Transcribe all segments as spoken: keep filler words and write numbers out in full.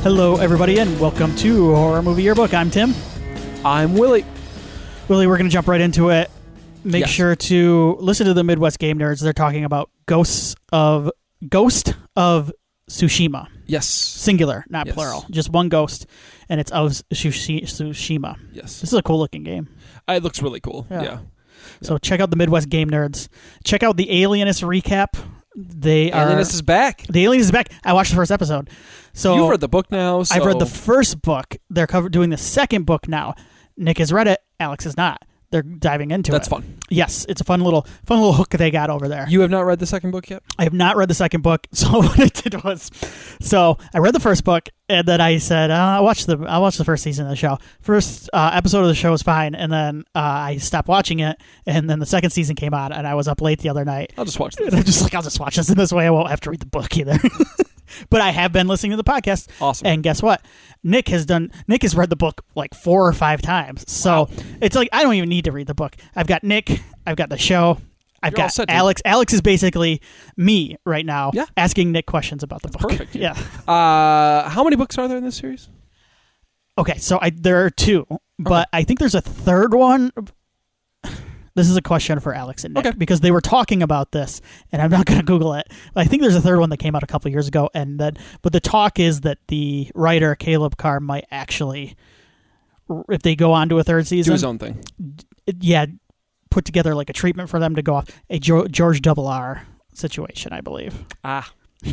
Hello, everybody, and welcome to Horror Movie Yearbook. I'm Tim. I'm Willie. Willie, we're going to jump right into it. Make Yes. sure to listen to the Midwest Game Nerds. They're talking about Ghosts of Ghost of Tsushima. Yes. Singular, not Yes. plural. Just one ghost, and it's of Tsushi- Tsushima. Yes. This is a cool-looking game. Uh, It looks really cool. Yeah. Yeah. So check out the Midwest Game Nerds. Check out the Alienist recap. They are Alienist is back. the Alienist is back. I watched the first episode. So You've read the book now. So I've read the first book. They're cover- doing the second book now. Nick has read it. Alex is not. They're diving into That's it. fun. Yes, it's a fun little fun little hook they got over there. You have not read the second book yet? I have not read the second book, so what I did was, so I read the first book, and then I said, uh, "I watched the I watched the first season of the show. First uh, episode of the show was fine, and then uh, I stopped watching it, and then the second season came on, and I was up late the other night. I'll just watch And this. I'm just like, I'll just watch this, and this way I won't have to read the book either." But I have been listening to the podcast. Awesome. And guess what? Nick has done. Nick has read the book like four or five times. So Wow. it's like I don't even need to read the book. I've got Nick. I've got the show. I've You're all got set, dude. Alex. Alex is basically me right now, Yeah. asking Nick questions about the book. Perfect. Yeah. Uh, how many books are there in this series? Okay, so I, there are two, but I think there's a third one. This is a question for Alex and Nick Okay. because they were talking about this, and I'm not going to Google it. But I think there's a third one that came out a couple years ago, and that. But the talk is that the writer Caleb Carr might actually, if they go on to a third Do season, his own thing. yeah, put together like a treatment for them to go off a jo- George Double R situation, I believe. Ah,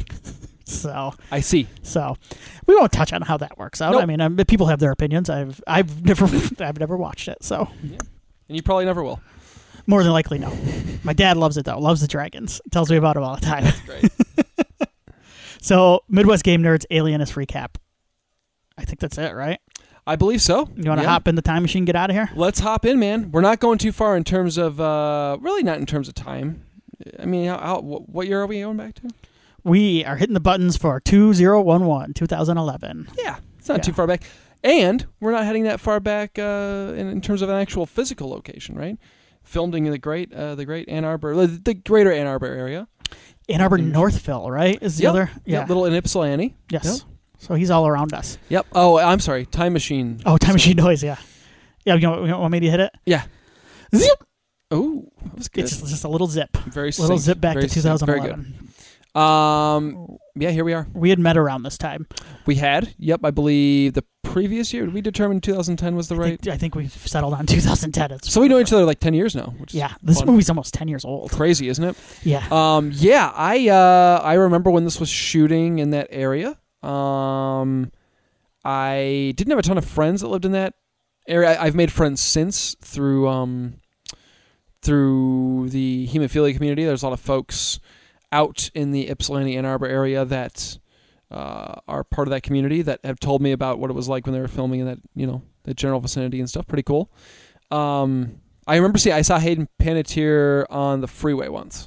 So, I see. so we won't touch on how that works out. Nope. I mean, um, people have their opinions. I've, I've never, I've never watched it, so. And you probably never will. More than likely, no. My dad loves it, though. Loves the dragons. Tells me about them all the time. Great. So, Midwest Game Nerds Alienist recap. I think that's it, right? I believe so. You want to Yeah. hop in the time machine and get out of here? Let's hop in, man. We're not going too far in terms of, uh, really not in terms of time. I mean, how, how, what year are we going back to? We are hitting the buttons for two thousand eleven, twenty eleven. Yeah, it's not Yeah. too far back. And we're not heading that far back uh, in, in terms of an actual physical location, right? Filmed in the great, uh, the great Ann Arbor, the, the greater Ann Arbor area. Ann Arbor, Mm. Northville, right? Is the Yep. other? Yep, little in Ypsilanti. Yes. Yep. So he's all around us. Yep. Oh, I'm sorry. Time machine. Oh, time machine noise, yeah. Yeah, you want, you want me to hit it? Yeah. Zip! Oh, that was good. It's just a little zip. Very Little succinct. zip back Very to succinct. twenty Very eleven. good. Um, yeah, here we are. We had met around this time. We had. Yep, I believe the previous year. Did we determine two thousand ten was the I right? think, I think we've settled on two thousand ten. It's So we know each other like ten years now. Which is Yeah, this fun. movie's almost ten years old. Crazy, isn't it? Yeah. Um, yeah, I uh, I remember when this was shooting in that area. Um, I didn't have a ton of friends that lived in that area. I, I've made friends since through um, through the hemophilia community. There's a lot of folks out in the Ypsilanti Ann Arbor area that uh, are part of that community that have told me about what it was like when they were filming in that, you know, the general vicinity and stuff. Pretty cool. Um, I remember seeing I saw Hayden Panettiere on the freeway once.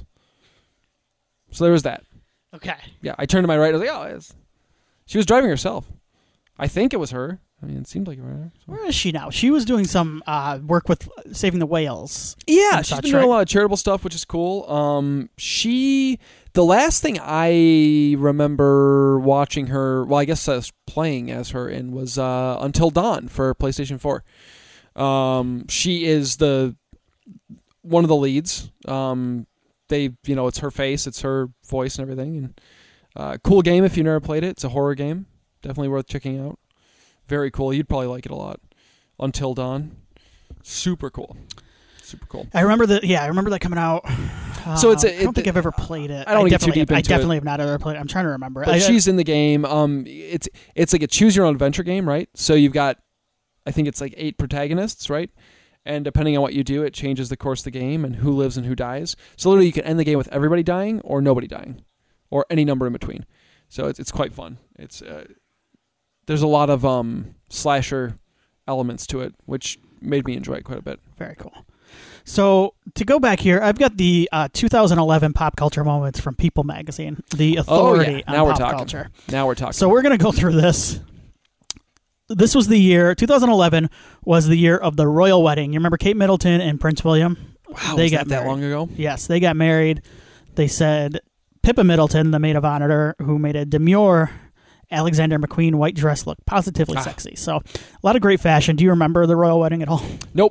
So there was that. Okay. Yeah, I turned to my right. I was like, oh, it's... she was driving herself. I think it was her. I mean, it seemed like it was her. So. Where is she now? She was doing some uh, work with saving the whales. Yeah, and she's such, been doing right? a lot of charitable stuff, which is cool. Um, she, the last thing I remember watching her, well, I guess I was playing as her in, was uh, Until Dawn for PlayStation four. Um, she is the one of the leads. Um, they, you know, it's her face, it's her voice, and everything. And uh, cool game if you've never played it. It's a horror game, definitely worth checking out. Very cool. You'd probably like it a lot. Until Dawn, super cool, super cool. I remember that. Yeah, I remember that coming out. Uh, So it's a- I don't it- think I've ever played it. I don't wanna get too definitely- deep I into definitely it. have not ever played it. I'm trying to remember. But I, she's in the game. Um, it's it's like a choose your own adventure game, right? So you've got, I think it's like eight protagonists, right? And depending on what you do, it changes the course of the game and who lives and who dies. So literally, you can end the game with everybody dying or nobody dying, or any number in between. So it's it's quite fun. It's uh, there's a lot of um slasher elements to it, which made me enjoy it quite a bit. Very cool. So to go back here, I've got the uh, two thousand eleven pop culture moments from People Magazine, the authority Oh, yeah. on Now we're pop talking. culture. Now we're talking. So we're going to go through this. This was the year, two thousand eleven was the year of the royal wedding. You remember Kate Middleton and Prince William? wow, they was got that, that married. long ago? Yes, they got married. They said Pippa Middleton, the maid of honor, who made a demure Alexander McQueen white dress looked positively Ah. sexy. So a lot of great fashion. Do you remember the royal wedding at all? Nope.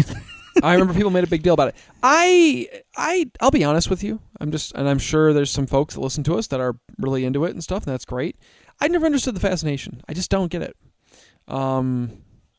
I remember people made a big deal about it. I, I, I'll be honest with you. I'm just, and I'm sure there's some folks that listen to us that are really into it and stuff, and that's great. I never understood the fascination. I just don't get it. Um,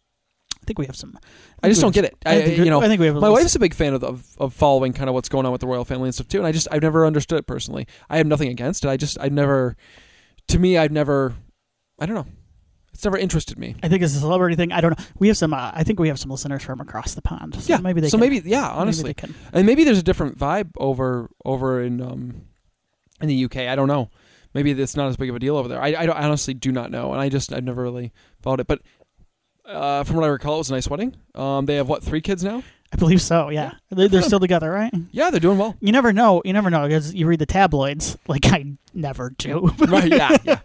I think we have some. I just don't get it. I, I think, you know, I think we have. A my little- wife's a big fan of, of of following kind of what's going on with the royal family and stuff too, and I just I've never understood it personally. I have nothing against it. I just I've never, to me, I've never, I don't know. It's never interested me. I think it's a celebrity thing. I don't know. We have some. Uh, I think we have some listeners from across the pond. So Yeah, maybe they. So can, maybe yeah, honestly, maybe they can. and maybe there's a different vibe over over in um in the U K. I don't know. Maybe it's not as big of a deal over there. I I, don't, I honestly do not know, and I just I've never really followed it. But uh, from what I recall, it was a nice wedding. Um, they have what three kids now? I believe so. Yeah, they're, they're still together, right? Yeah, they're doing well. You never know. You never know because you read the tabloids, like I never do. Right? Yeah, yeah.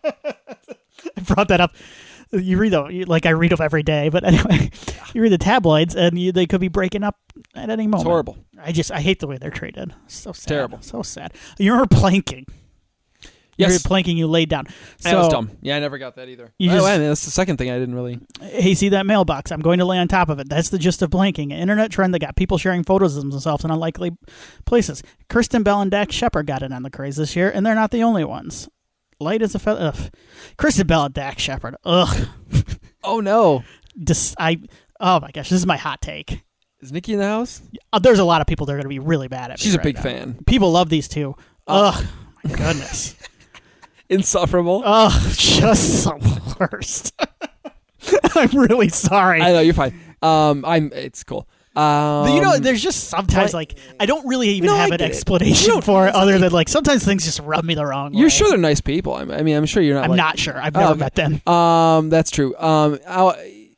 I brought that up. You read them, you- like I read them every day. But anyway, you read the tabloids, and you, they could be breaking up at any moment. It's horrible. I just I hate the way they're treated. So sad. Terrible. So sad. You remember planking? You Yes. remember planking? You laid down. So, That was dumb. Yeah, I never got that either. You Oh, just- I mean, that's the second thing I didn't really. Hey, see that mailbox? I'm going to lay on top of it. That's the gist of planking. An internet trend that got people sharing photos of themselves in unlikely places. Kristen Bell and Dax Shepard got in on the craze this year, and they're not the only ones. Light as a feather. Ugh. Kristen Bell and Dax Shepard. Ugh. Oh no! Dis- I. Oh my gosh, this is my hot take. Is Nikki in the house? Uh, there's a lot of people that are going to be really bad at. me She's a right big now. fan. People love these two. Uh, Ugh. My goodness. Insufferable. Ugh. Just the worst. I'm really sorry. I know you're fine. Um, I'm. It's cool. Um, you know, there's just sometimes like- like I don't really even No, have I an get it. explanation You don't- for it, it's other like- than like sometimes things just rub me the wrong way. You're sure they're nice people. I'm, I mean, I'm sure you're not. I'm like, not sure. I've Oh, never okay. met them. Um, that's true. Um, I'll,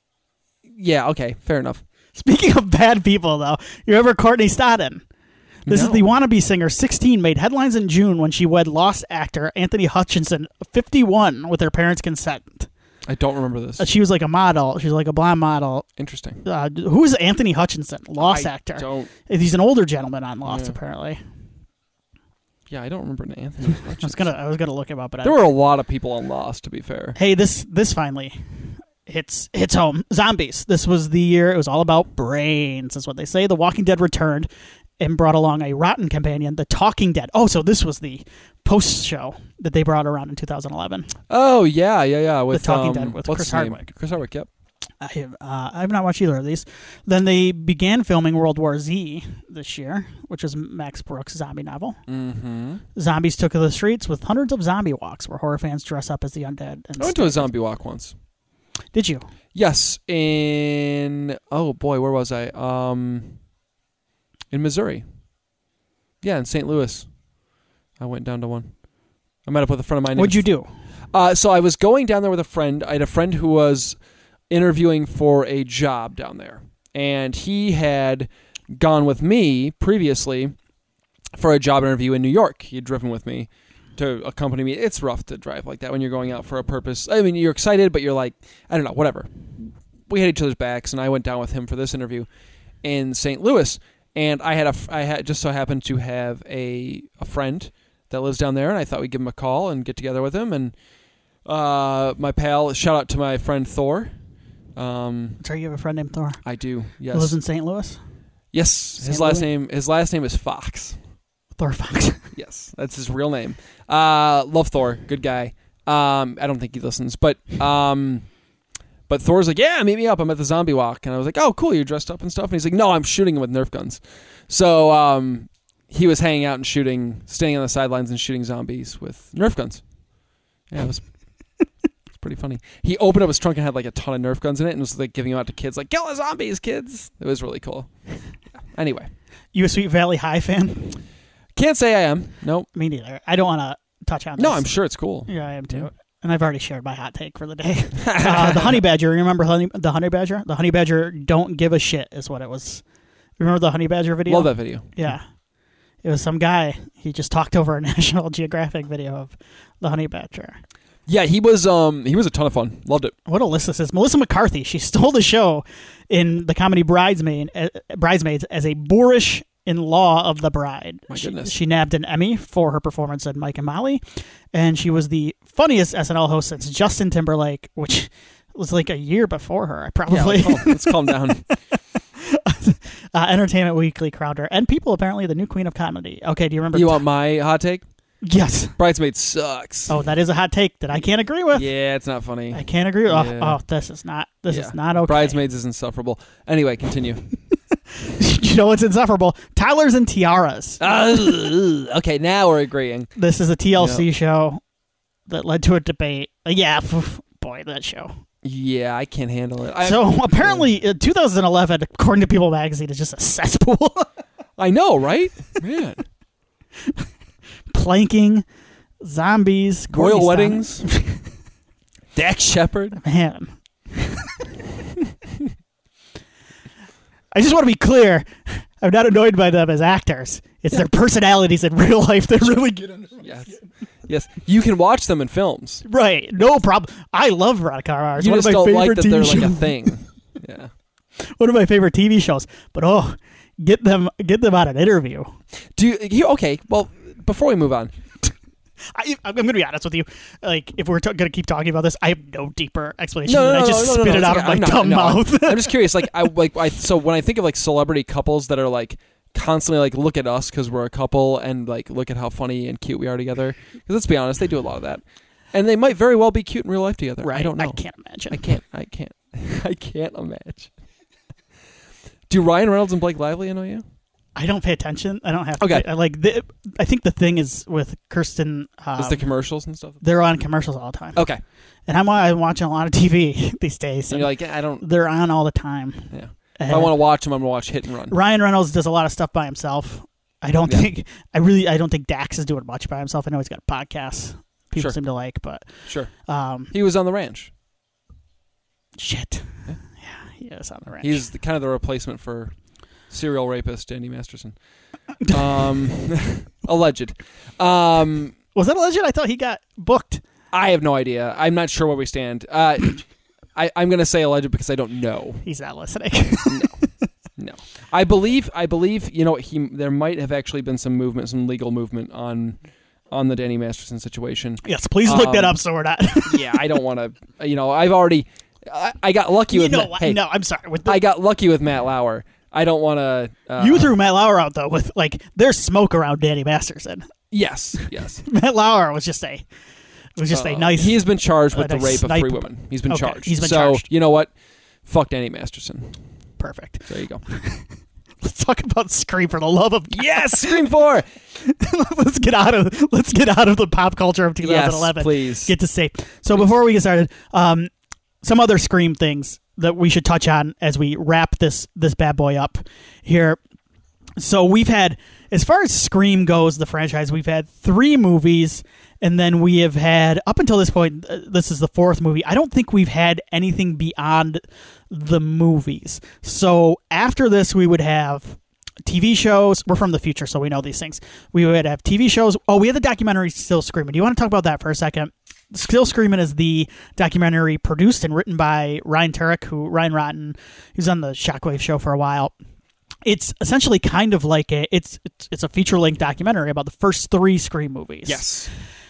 yeah. Okay. Fair enough. Speaking of bad people, though, you remember Courtney Stodden? This No. is the wannabe singer, sixteen, made headlines in June when she wed Lost actor Anthony Hutchinson, fifty-one, with her parents' consent. I don't remember this. Uh, She was like a model. She was like a blonde model. Interesting. Uh, who is Anthony Hutchinson? Lost I actor. Don't. He's an older gentleman on Lost, Yeah. apparently. Yeah, I don't remember an Anthony. I was gonna, I was gonna look him up, but I There were a lot of people on Lost. To be fair. Hey, this this finally hits hits home. Zombies. This was the year. It was all about brains, is what they say. The Walking Dead returned and brought along a rotten companion, The Talking Dead. Oh, so this was the post show that they brought around in two thousand eleven. Oh yeah, yeah, yeah. With Talking um, Dead with what's Chris his name? Hardwick. Chris Hardwick. Yep. I have uh, I have not watched either of these. Then they began filming World War Z this year, which is Max Brooks' zombie novel. Mm-hmm. Zombies took to the streets with hundreds of zombie walks, where horror fans dress up as the undead. And I went to a zombie walk once. Did you? Yes, in oh boy, where was I? Um, in Missouri. Yeah, in Saint Louis. I went down to one. I met up with a friend of mine. What'd you named- do? Uh, so I was going down there with a friend. I had a friend who was interviewing for a job down there, and he had gone with me previously for a job interview in New York. He had driven with me to accompany me. It's rough to drive like that when you're going out for a purpose. I mean, you're excited, but you're like, I don't know, whatever. We had each other's backs, and I went down with him for this interview in Saint Louis. And I had a, I had just so happened to have a a friend that lives down there, and I thought we'd give him a call and get together with him. And uh, my pal, shout out to my friend Thor. Um, Sorry, you have a friend named Thor. I do. Who lives Yes. in Saint Louis? Yes. Saint His last Louis? name. His last name is Fox. Thor Fox. Yes, that's his real name. Uh, love Thor, good guy. Um, I don't think he listens, but um, but Thor's like, yeah, meet me up. I'm at the zombie walk, and I was like, oh, cool, you're dressed up and stuff. And he's like, no, I'm shooting him with Nerf guns. So um, he was hanging out and shooting, standing on the sidelines and shooting zombies with Nerf guns. Yeah, it was. It's pretty funny. He opened up his trunk and had like a ton of Nerf guns in it, and was like giving them out to kids, like, kill the zombies, kids. It was really cool. Yeah. Anyway, You a Sweet Valley High fan? can't say I am. Nope. Me neither. I don't want to touch on this. No, I'm sure it's cool. Yeah, I am too. Yeah. And I've already shared my hot take for the day. uh, the honey badger. Remember honey, the honey badger? The honey badger don't give a shit is what it was. Remember the honey badger video? Love that video. Yeah. It was some guy. He just talked over a National Geographic video of the honey badger. Yeah, he was um he was a ton of fun. Loved it. What a list this is. Melissa McCarthy. She stole the show in the comedy Bridesmaid, uh, Bridesmaids as a boorish in-law of the bride. My she, goodness. she nabbed an Emmy for her performance in Mike and Molly, and she was the funniest S N L host since Justin Timberlake, which was like a year before her. I probably Yeah, let's, calm, let's calm down. uh, Entertainment Weekly crowned her, and People apparently the new queen of comedy. Okay, do you remember? You t- want my hot take? Yes. Bridesmaids sucks. Oh, that is a hot take that I can't agree with. Yeah, it's not funny. I can't agree with. Oh, Yeah. oh, this is not. This Yeah. is not okay. Bridesmaids is insufferable. Anyway, continue. You know what's insufferable? Tyler's and Tiaras. uh, okay, now we're agreeing. This is a T L C Yeah. show that led to a debate. Uh, yeah, f- boy, that show. Yeah, I can't handle it. I, So apparently, uh, two thousand eleven, according to People magazine, is just a cesspool. I know, right? Man. Planking, zombies, Royal Courtney weddings. Dax Shepard. Man. I just want to be clear. I'm not annoyed by them as actors. It's their personalities in real life that really get under my Yes. skin. Yes. You can watch them in films. Right. No problem. I love Veronica Mars. You One just of my don't favorite like that T V they're shows. like a thing. Yeah. One of my favorite T V shows. But oh, get them get them on an interview. Do you, you okay, well, before we move on. I, I'm going to be honest with you. Like, if we're t- going to keep talking about this, I have no deeper explanation. No, no, than no, I just no, no, spit no, it it's out okay. of my I'm not- dumb no, I'm- mouth. I'm just curious. Like, I like I so when I think of like celebrity couples that are like constantly like look at us because we're a couple and like look at how funny and cute we are together. Because let's be honest, they do a lot of that, and they might very well be cute in real life together. Right. I don't know. I can't imagine. I can't. I can't. I can't imagine. Do Ryan Reynolds and Blake Lively annoy you? I don't pay attention. I don't have to. Okay. Pay, I like. The, I think the thing is with Kirsten. Um, Is the commercials and stuff? they're on commercials all the time. Okay. And I'm, I'm watching a lot of T V these days. And And you're like, I don't. they're on all the time. Yeah. And If I want to watch them, I'm gonna watch Hit and Run. Ryan Reynolds does a lot of stuff by himself. I don't Yeah. think. I really. I don't think Dax is doing much by himself. I know he's got podcasts people Sure. seem to like, but Sure. um, He was on the ranch. shit. Yeah. Yeah, he is on the ranch. He's the, kind of the replacement for serial rapist Andy Masterson. Um, alleged. Um, Was that a legend? I thought he got booked. I have no idea. I'm not sure where we stand. Uh, I, I'm going to say alleged because I don't know. He's not listening. No, I believe. I believe. You know, he. There might have actually been some movement, some legal movement on, on the Danny Masterson situation. Yes, please look Um, that up so we're not. Yeah, I don't want to. You know, I've already. I, I got lucky you with. know Matt, what? hey, No, I'm sorry. With the, I got lucky with Matt Lauer. I don't want to. Uh, you threw Matt Lauer out though with like there's smoke around Danny Masterson. Yes. Yes. Matt Lauer was just a was just Uh, a nice. He has been charged a with the nice rape sniper. of three women. He's been Okay, charged. he's been so charged. you know what? Fuck Danny Masterson. Perfect. There you go. Let's talk about Scream for the love of Yes, Scream Four. let's get out of let's get out of the pop culture of twenty eleven. Yes, please. Get to safe. So before we get started, um, some other Scream things that we should touch on as we wrap this this bad boy up here. So we've had, as far as Scream goes, the franchise, we've had three movies, and then we have had, up until this point, uh, this is the fourth movie. I don't think we've had anything beyond the movies. So after this, we would have T V shows. We're from the future, so we know these things. We would have T V shows. Oh, we had the documentary Still Screaming. Do you want to talk about that for a second? Still Screaming is the documentary produced and written by Ryan Turek, who Ryan Rotten, who's on the Shockwave show for a while. It's essentially kind of like a it's it's, it's a feature length documentary about the first three Scream movies. Yes.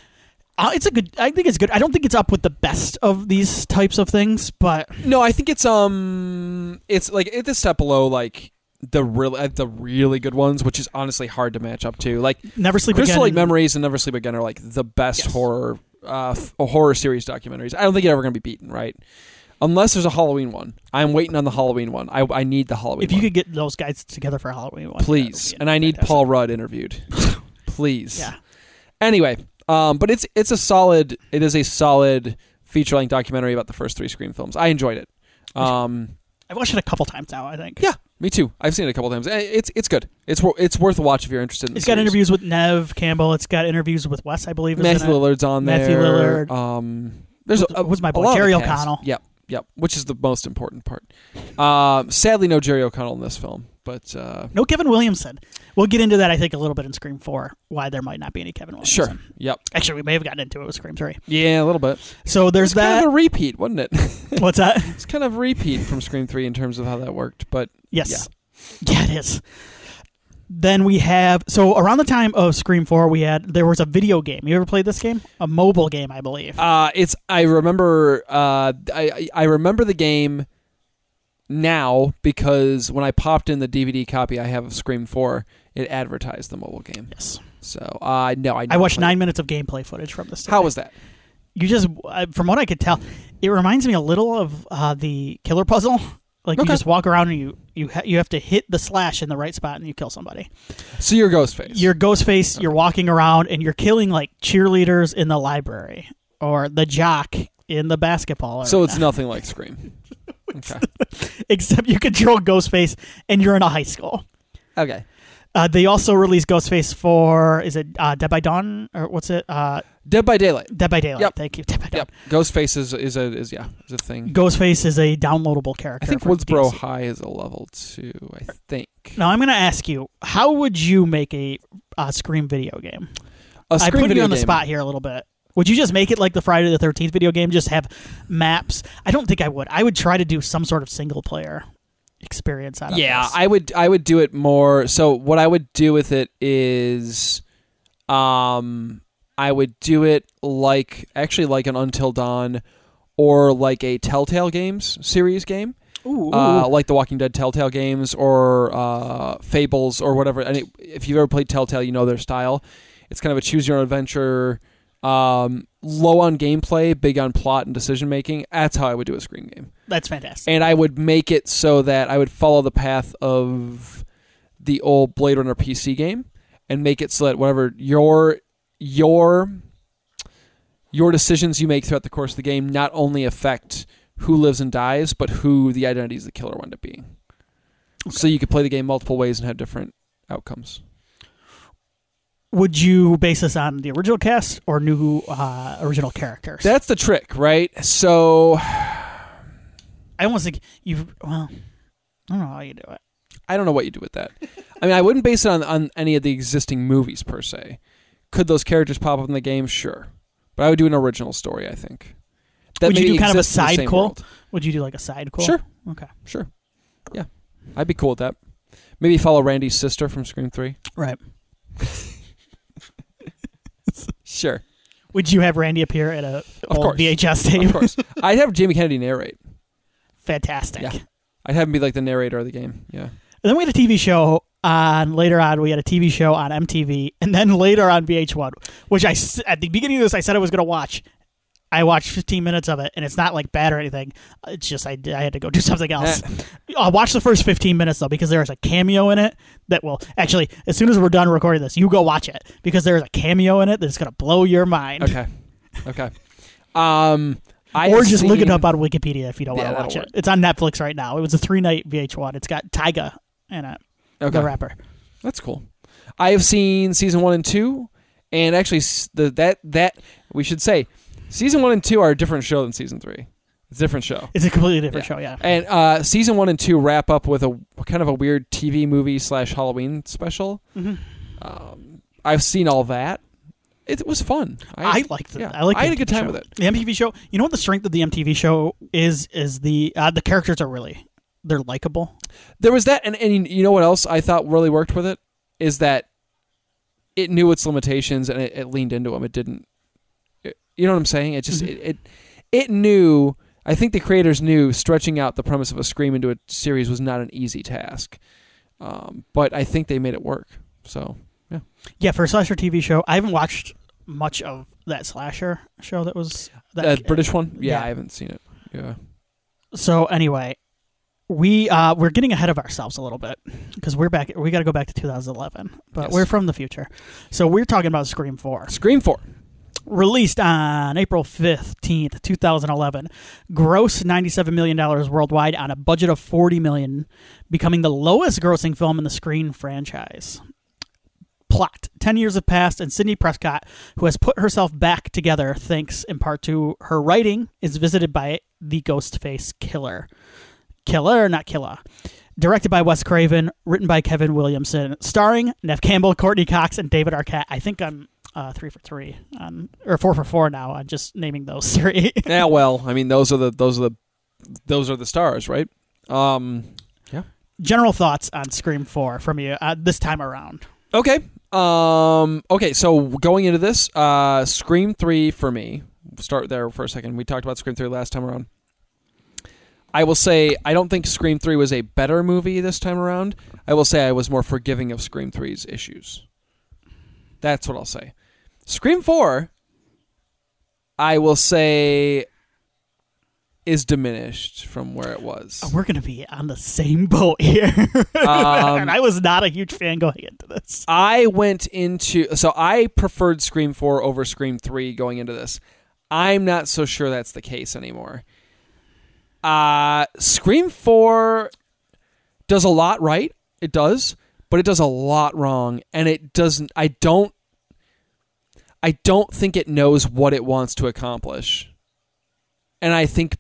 Uh, it's a good. I think it's good. I don't think it's up with the best of these types of things, but No, I think it's um, it's like it's a step below like the really uh, the really good ones, which is honestly hard to match up to. Like Never Sleep Crystal Again. Lake Memories and Never Sleep Again are like the best Yes. horror uh f- horror series documentaries. I don't think you're ever gonna be beaten, right? Unless there's a Halloween one. I'm waiting on the Halloween one. I I need the Halloween If you one. could get those guys together for Halloween, one, Please. that would be And I need fantastic. Paul Rudd interviewed. Please. Yeah. Anyway, um, but it's it's a solid. It is a solid feature length documentary about the first three Scream films. I enjoyed it. Um, I've watched it a couple times now. I think. yeah, me too. I've seen it a couple times. Eh, It's it's good. It's wor- it's worth a watch if you're interested. in It's the got series. interviews with Nev Campbell. It's got interviews with Wes, I believe. Is Matthew in it. Lillard's on Matthew there. Lillard. Um, there's a, Who's my a boy? lot of Jerry the cast. O'Connell. Yep, yep. Which is the most important part. Um, sadly, no Jerry O'Connell in this film, but uh, No Kevin Williamson. We'll get into that, I think, a little bit in Scream four, why there might not be any Kevin Williamson. sure. Yep. Actually, we may have gotten into it with Scream three. Yeah, a little bit. So there's It's that. kind of a repeat, wasn't it? What's that? It's kind of a repeat from Scream three in terms of how that worked, but Yes. Yeah, it is. Then we have so around the time of Scream four, we had there was a video game. You ever played this game? A mobile game, I believe. Uh, it's I remember uh, I I remember the game now because when I popped in the D V D copy I have of Scream four, it advertised the mobile game. Yes. So uh, no, I I watched nine it. minutes of gameplay footage from this. Today. How was that? You just, from what I could tell, it reminds me a little of uh, the Killer Puzzle. Like Okay. you just walk around and you you ha- you have to hit the slash in the right spot and you kill somebody. So you're Ghostface. You're Ghostface. Okay. You're walking around and you're killing like cheerleaders in the library or the jock in the basketball arena. So it's nothing like Scream. Okay. Except you control Ghostface and you're in a high school. Okay. Uh, they also released Ghostface for, is it uh, Dead by Dawn? Or what's it? Uh, Dead by Daylight. Dead by Daylight. Yep. Thank you. Dead by Dawn. Yep. Ghostface is is a is yeah is a thing. Ghostface is a downloadable character. I think from Woodsboro D L C. High is a level two. I think. Now I'm going to ask you: how would you make a uh, Scream video game? A I Scream put video you on the game. spot here a little bit. Would you just make it like the Friday the thirteenth video game? Just have maps? I don't think I would. I would try to do some sort of single player experience out of Yeah, this. I would I would do it more. So what I would do with it is, um, I would do it like actually like an Until Dawn, or like a Telltale Games series game, Ooh, uh, ooh. like the Walking Dead Telltale Games or uh, Fables or whatever. And it, if you've ever played Telltale, you know their style. It's kind of a choose your own adventure, um, low on gameplay, big on plot and decision making. That's how I would do a Scream game. That's fantastic. And I would make it so that I would follow the path of the old Blade Runner P C game and make it so that whatever your your your decisions you make throughout the course of the game not only affect who lives and dies, but who the identities of the killer wind up being. Okay. So you could play the game multiple ways and have different outcomes. Would you base this on the original cast or new uh, original characters? That's the trick, right? So I almost think you've. Well, I don't know how you do it. I don't know what you do with that. I mean, I wouldn't base it on, on any of the existing movies, per se. Could those characters pop up in the game? Sure. But I would do an original story, I think. That Would you maybe do kind of a exists in the side same quel? world. Would you do like a side quel? Sure. Okay. Sure. Yeah. I'd be cool with that. Maybe follow Randy's sister from Scream three. Right. Sure. Would you have Randy appear at a Of old course. V H S tape? Of course. I'd have Jamie Kennedy narrate. Fantastic. Yeah. I'd have him be like the narrator of the game. Yeah. And then we had a T V show on, later on, we had a T V show on M T V, and then later on V H one, which I, s- at the beginning of this, I said I was going to watch. I watched fifteen minutes of it, and it's not like bad or anything. It's just I, I had to go do something else. I'll watch the first fifteen minutes, though, because there's a cameo in it that will, actually, as soon as we're done recording this, you go watch it, because there's a cameo in it that's going to blow your mind. Okay. Okay. Um, I or have just look it seen- up on Wikipedia if you don't Yeah, want to watch that'll it. It's on Netflix right now. It was a three-night V H one. It's got Tyga in it, Okay. the rapper. That's cool. I have seen season one and two, and actually, s- the that that we should say, season one and two are a different show than season three. It's a different show. It's a completely different Yeah. show, yeah. And uh, season one and two wrap up with a kind of a weird T V movie slash Halloween special. Mm-hmm. Um, I've seen all that. It was fun. I liked it. Yeah, I liked I the had a good M T V time show. with it. The M T V show. You know what the strength of the M T V show is? Is the uh, the characters are really they're likable. There was that, and, and you know what else I thought really worked with it is that it knew its limitations and it, it leaned into them. It didn't. It, you know what I'm saying? It just Mhm. it, it it knew. I think the creators knew stretching out the premise of a Scream into a series was not an easy task, um, but I think they made it work. So yeah, Yeah, for a slasher T V show, I haven't watched much of that slasher show that was that. that British one. Yeah, yeah. I haven't seen it. Yeah. So anyway, we uh, we're getting ahead of ourselves a little bit because we're back. We got to go back to two thousand eleven, but Yes. we're from the future. So we're talking about Scream four. Scream four. Released on April fifteenth, twenty eleven, gross ninety-seven million dollars worldwide on a budget of forty million dollars, becoming the lowest grossing film in the Scream franchise. Plot. Ten years have passed, and Sidney Prescott, who has put herself back together thanks in part to her writing, is visited by the Ghostface killer. Killer, not killer. Directed by Wes Craven, written by Kevin Williamson, starring Neve Campbell, Courtney Cox, and David Arquette. I think I'm uh, three for three, on, or four for four now on just naming those three. Yeah, well, I mean, those are the those are the those are the stars, right? Um, yeah. general thoughts on Scream four from you uh, this time around. Okay. Um, okay, so going into this, uh, Scream three for me, start there for a second. We talked about Scream three last time around. I will say I don't think Scream three was a better movie this time around. I will say I was more forgiving of Scream three's issues. That's what I'll say. Scream four, I will say, is diminished from where it was. We're going to be on the same boat here. um, and I was not a huge fan going into this. I went into... So I preferred Scream four over Scream three going into this. I'm not so sure that's the case anymore. Uh, Scream four does a lot right. It does. But it does a lot wrong. And it doesn't... I don't... I don't think it knows what it wants to accomplish. And I think...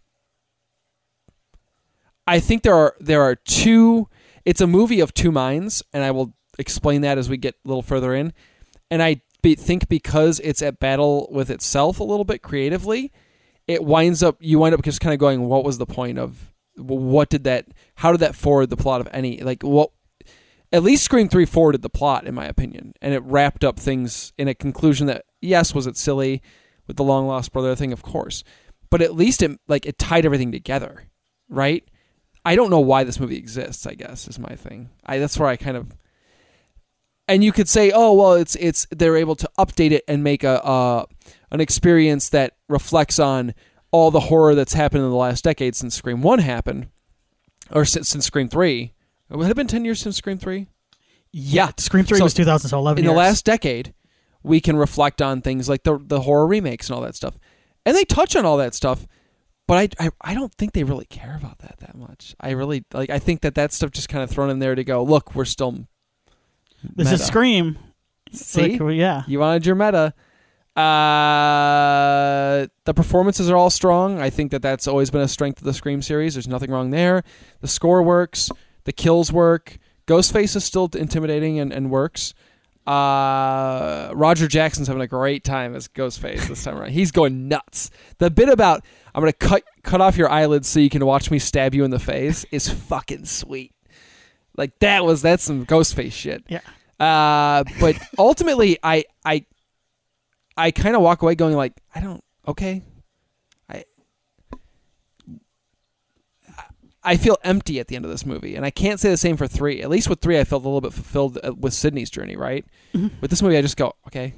I think there are there are two... It's a movie of two minds, and I will explain that as we get a little further in. And I be, think because it's at battle with itself a little bit creatively, it winds up... You wind up just kind of going, what was the point of... What did that... How did that forward the plot of any... Like, what... At least Scream three forwarded the plot, in my opinion, and it wrapped up things in a conclusion that, yes, was it silly with the long lost brother thing? Of course. But at least it like it tied everything together, right? I don't know why this movie exists, I guess, is my thing. I that's where I kind of... And you could say, oh, well, it's it's they're able to update it and make a uh, an experience that reflects on all the horror that's happened in the last decade since Scream one happened, or since, since Scream three. Would it have been ten years since Scream three? Yeah, Scream three so was two thousand, so eleven in years. The last decade, we can reflect on things like the the horror remakes and all that stuff. And they touch on all that stuff, but I, I, I don't think they really care about that that much. I really, like, I think that that stuff just kind of thrown in there to go, look, we're still meta. This is Scream. See? Like, well, yeah. You wanted your meta. Uh, the performances are all strong. I think that that's always been a strength of the Scream series. There's nothing wrong there. The score works. The kills work. Ghostface is still intimidating and, and works. Uh, Roger Jackson's having a great time as Ghostface this time around. He's going nuts. The bit about, I'm going to cut cut off your eyelids so you can watch me stab you in the face is fucking sweet. Like, that was, that's some Ghostface shit. Yeah. Uh, but ultimately, I, I, I kind of walk away going like, I don't, okay. I feel empty at the end of this movie, and I can't say the same for three. At least with three, I felt a little bit fulfilled with Sydney's journey, right? Mm-hmm. With this movie, I just go, okay.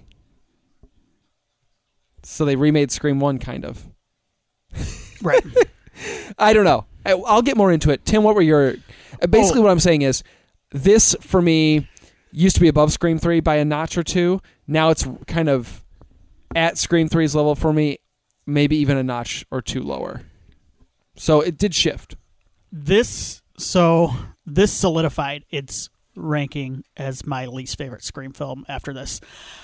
So they remade Scream one, kind of. Right. I don't know. I, I'll get more into it. Tim, what were your... Basically, oh. what I'm saying is, this, for me, used to be above Scream three by a notch or two. Now it's kind of at Scream three's level for me, maybe even a notch or two lower. So it did shift. This so this solidified its ranking as my least favorite Scream film after this.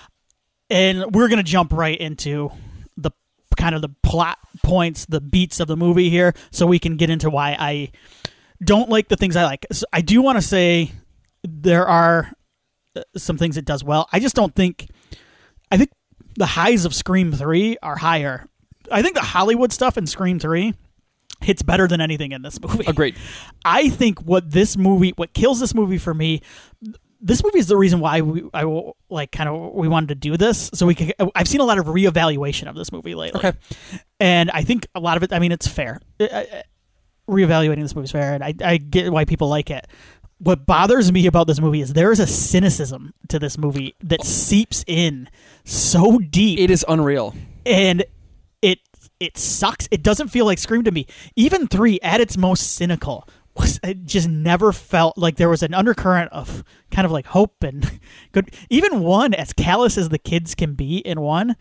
And we're going to jump right into the kind of the plot points, the beats of the movie here, so we can get into why I don't like the things I like. So I do want to say there are some things it does well. I just don't think... I think the highs of Scream three are higher. I think the Hollywood stuff in Scream three hits better than anything in this movie. Agreed. I think what this movie, what kills this movie for me, this movie is the reason why we, I like kind of we wanted to do this. So we could. I've seen a lot of reevaluation of this movie lately, okay, and I think a lot of it. I mean, it's fair. Reevaluating this movie is fair, and I, I get why people like it. What bothers me about this movie is there is a cynicism to this movie that seeps in so deep. It is unreal, and it. It sucks. It doesn't feel like Scream to me. Even three, at its most cynical, was it just never felt like there was an undercurrent of kind of like hope and good. Even one, as callous as the kids can be in one,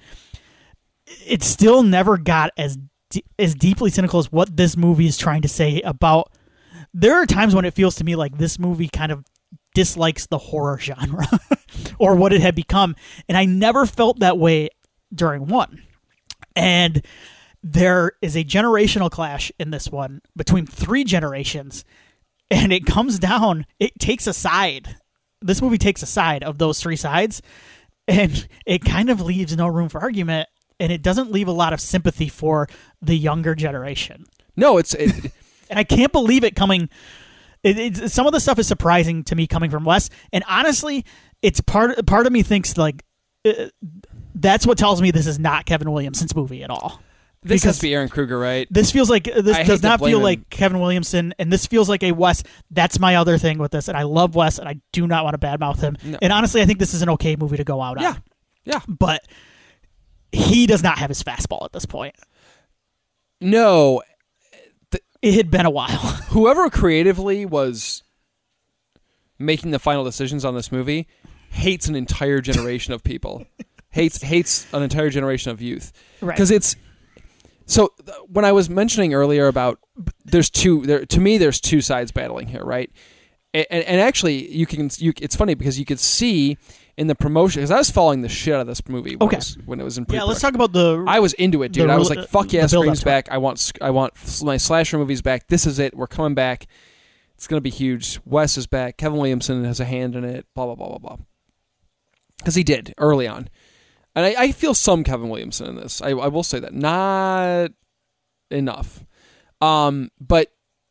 it still never got as de- as deeply cynical as what this movie is trying to say about. There are times when it feels to me like this movie kind of dislikes the horror genre or what it had become, and I never felt that way during one. And there is a generational clash in this one between three generations, and it comes down, it takes a side. This movie takes a side of those three sides, and it kind of leaves no room for argument, and it doesn't leave a lot of sympathy for the younger generation. No, it's... It, and I can't believe it coming... it, it's, some of the stuff is surprising to me coming from Wes, and honestly, it's part part of me thinks like uh, that's what tells me this is not Kevin Williamson's movie at all. This because has to be Aaron Kruger, right? This feels like this I does hate to not blame feel him. like Kevin Williamson, and this feels like a Wes. That's my other thing with this, and I love Wes, and I do not want to badmouth him. No. And honestly, I think this is an okay movie to go out Yeah, on. yeah. But he does not have his fastball at this point. No, It had been a while. whoever creatively was making the final decisions on this movie hates an entire generation of people. hates hates an entire generation of youth. Right. Because it's so th- when I was mentioning earlier about there's two there to me there's two sides battling here, right? And, and, and actually you can you it's funny because you could see in the promotion because I was following the shit out of this movie when, Okay. it, was, when it was in Yeah, pre-production. let's talk about the. I was into it, dude. the I was rel- like, "Fuck the yeah, build-up Scream's to it. back! I want, sc- I want f- my slasher movies back. This is it. We're coming back. It's gonna be huge. Wes is back. Kevin Williamson has a hand in it. Blah blah blah blah blah." Because he did early on, and I, I feel some Kevin Williamson in this. I, I will say that, not enough, um, but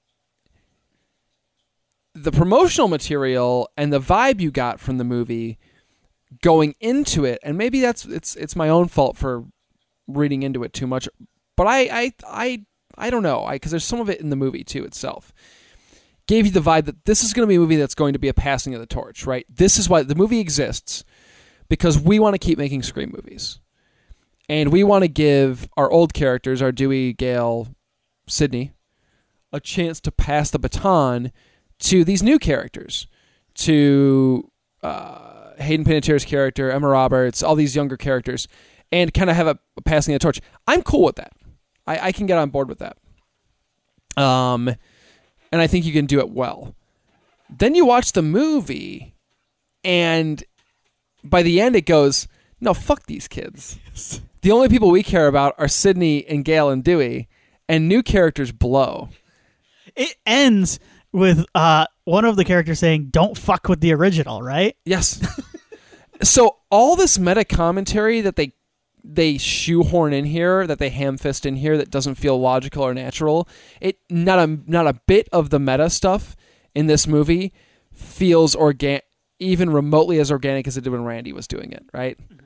the promotional material and the vibe you got from the movie going into it, and maybe that's it's it's my own fault for reading into it too much, but I I I, I don't know, because there's some of it in the movie too itself. Gave you the vibe that this is going to be a movie that's going to be a passing of the torch, right? This is why the movie exists, because we want to keep making Scream movies, and we want to give our old characters, our Dewey, Gale, Sidney, a chance to pass the baton to these new characters, to uh, Hayden Panettiere's character, Emma Roberts, all these younger characters, and kind of have a, a passing of the torch. I'm cool with that. I, I can get on board with that. Um, and I think you can do it well. Then you watch the movie, and by the end it goes, no, fuck these kids. The only people we care about are Sidney and Gale and Dewey, and new characters blow. It ends with uh, one of the characters saying, "Don't fuck with the original," right? Yes. So all this meta commentary that they they shoehorn in here, that they ham-fist in here, that doesn't feel logical or natural, it not a not a bit of the meta stuff in this movie feels organ even remotely as organic as it did when Randy was doing it, right? Mm-hmm.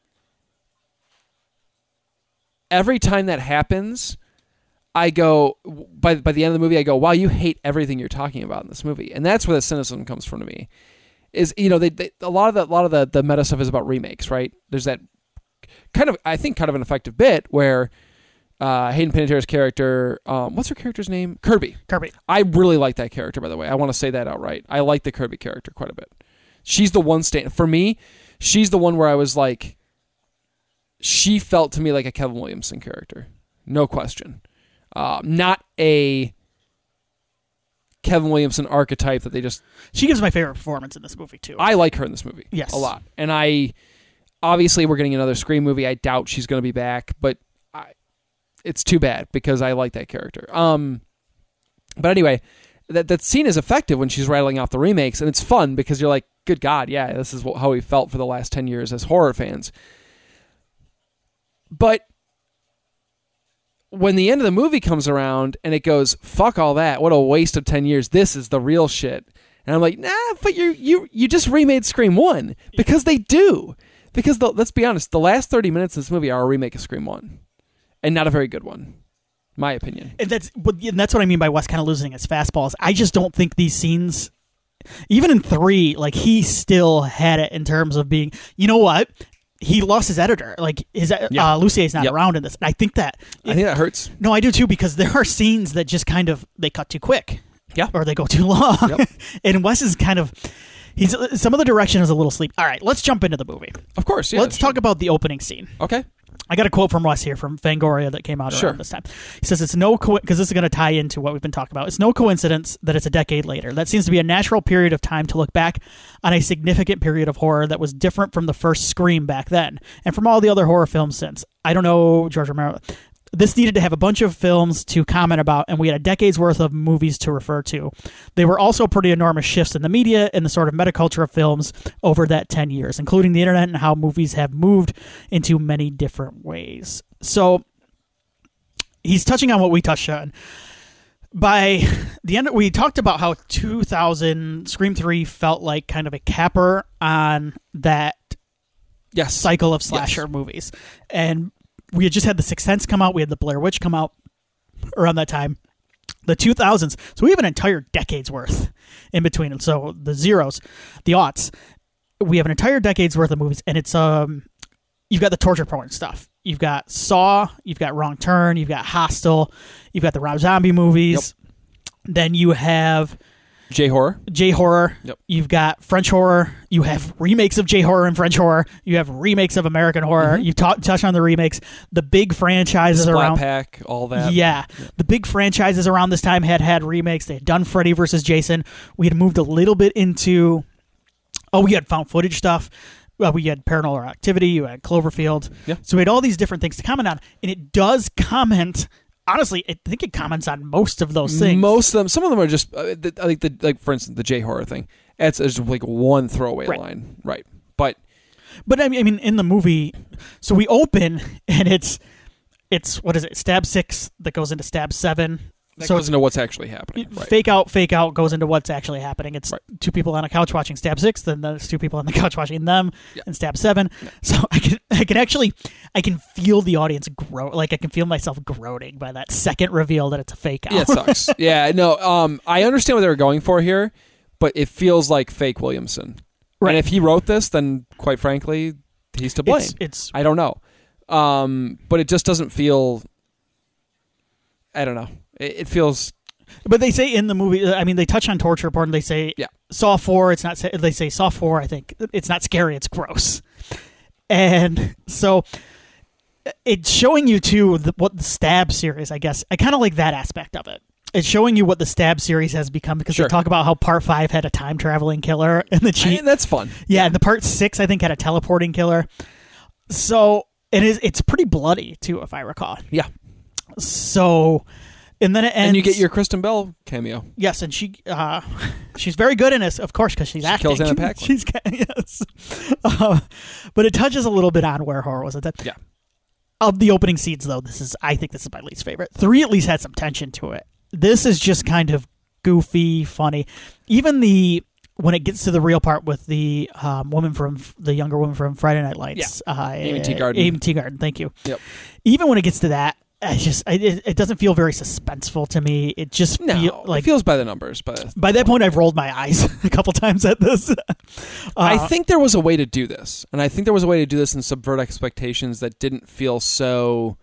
Every time that happens, I go, by by the end of the movie, I go, wow, you hate everything you're talking about in this movie. And that's where the cynicism comes from to me. Is, you know, they, they a lot of the a lot of the, the meta stuff is about remakes, right? There's that kind of, I think, kind of an effective bit where uh, Hayden Panettiere's character, um, what's her character's name? Kirby. Kirby. I really like that character, by the way. I want to say that outright. I like the Kirby character quite a bit. She's the one stand for me. She's the one where I was like, she felt to me like a Kevin Williamson character, no question. Uh, not a Kevin Williamson archetype that they just... She gives my favorite performance in this movie, too. I like her in this movie. Yes. A lot. And I... Obviously, we're getting another Scream movie. I doubt she's going to be back, but I, it's too bad because I like that character. Um, But anyway, that, that scene is effective when she's rattling off the remakes, and it's fun because you're like, good God, yeah, this is how we felt for the last ten years as horror fans. But when the end of the movie comes around and it goes, fuck all that, what a waste of ten years, this is the real shit. And I'm like, nah, but you you you just remade Scream one. Because they do. Because the, let's be honest, the last thirty minutes of this movie are a remake of Scream one. And not a very good one. My opinion. And that's, and that's what I mean by Wes kind of losing his fastballs. I just don't think these scenes, even in three, like he still had it in terms of being, you know what? He lost his editor. Like his Yeah. uh, Lucier's not Yep. around in this. And I think that I think that hurts. No, I do too, because there are scenes that just kind of they cut too quick. Yeah. Or they go too long. Yep. And Wes is kind of he's some of the direction is a little sleep. All right, let's jump into the movie. Of course, yeah. let's sure. talk about the opening scene. Okay. I got a quote from Wes here from Fangoria that came out Sure. around this time. He says, it's no, because co- this is going to tie into what we've been talking about. It's no coincidence that it's a decade later. That seems to be a natural period of time to look back on a significant period of horror that was different from the first Scream back then and from all the other horror films since. I don't know, George Romero. This needed to have a bunch of films to comment about, and we had a decade's worth of movies to refer to. They were also pretty enormous shifts in the media and the sort of metaculture of films over that ten years, including the internet and how movies have moved into many different ways. So he's touching on what we touched on. by the end, we talked about how two thousand Scream three felt like kind of a capper on that yes. cycle of slasher yes. movies. And we had just had The Sixth Sense come out. We had The Blair Witch come out around that time. The two thousands. So we have an entire decade's worth in between. And so the zeros, the aughts, we have an entire decade's worth of movies. And it's, um, you've got the torture porn stuff. You've got Saw, you've got Wrong Turn, you've got Hostel, you've got the Rob Zombie movies. Yep. Then you have J-horror. J-horror. Yep. You've got French horror. You have remakes of J-horror and French horror. You have remakes of American horror. Mm-hmm. You ta- touched on the remakes. The big franchises Splat around. Pack, all that. Yeah. yeah. The big franchises around this time had had remakes. They had done Freddy versus Jason. We had moved a little bit into, oh, we had found footage stuff. Well, we had Paranormal Activity. You had Cloverfield. Yeah. So we had all these different things to comment on. And it does comment... Honestly, I think it comments on most of those things. Most of them. Some of them are just, uh, the, I think, the, like for instance, the J-horror thing. It's just like one throwaway right. line. Right. But... But I mean, I mean, in the movie, so we open, and it's, it's what is it, Stab six that goes into Stab seven. That so goes into what's actually happening. Right. Fake out, fake out goes into what's actually happening. It's right. two people on a couch watching Stab six, then there's two people on the couch watching them yeah. and Stab seven. Yeah. So I can, I can actually, I can feel the audience grow, like I can feel myself groaning by that second reveal that it's a fake out. Yeah, it sucks. yeah, no, um, I understand what they were going for here, but it feels like fake Williamson. Right. And if he wrote this, then quite frankly, he's to blame. It's, it's I don't know. Um, but it just doesn't feel, I don't know. It, it feels... But they say in the movie, I mean, they touch on torture porn. They say yeah. Saw four, it's not, they say Saw four, I think, it's not scary, it's gross. And so it's showing you, too, the, what the Stab series, I guess. I kind of like that aspect of it. It's showing you what the Stab series has become because sure. they talk about how part five had a time-traveling killer. And the cheat. I mean, that's fun. Yeah, and the part six, I think, had a teleporting killer. So it is, it's pretty bloody, too, if I recall. Yeah. So... And then it ends. And you get your Kristen Bell cameo. Yes, and she uh, she's very good in this, of course, because she's she acting. Kills Anna Paquin. She's yes, uh, but it touches a little bit on where horror was at that. Yeah. Of the opening scenes, though, this is I think this is my least favorite. Three at least had some tension to it. This is just kind of goofy, funny. Even the when it gets to the real part with the um, woman from the younger woman from Friday Night Lights, yeah. uh, Amy Teagarden. Amy Teagarden, thank you. Yep. Even when it gets to that. I just it, it doesn't feel very suspenseful to me. It just no, feel like it feels by the numbers. But by that point, I've rolled my eyes a couple times at this. uh, I think there was a way to do this, and I think there was a way to do this and subvert expectations that didn't feel so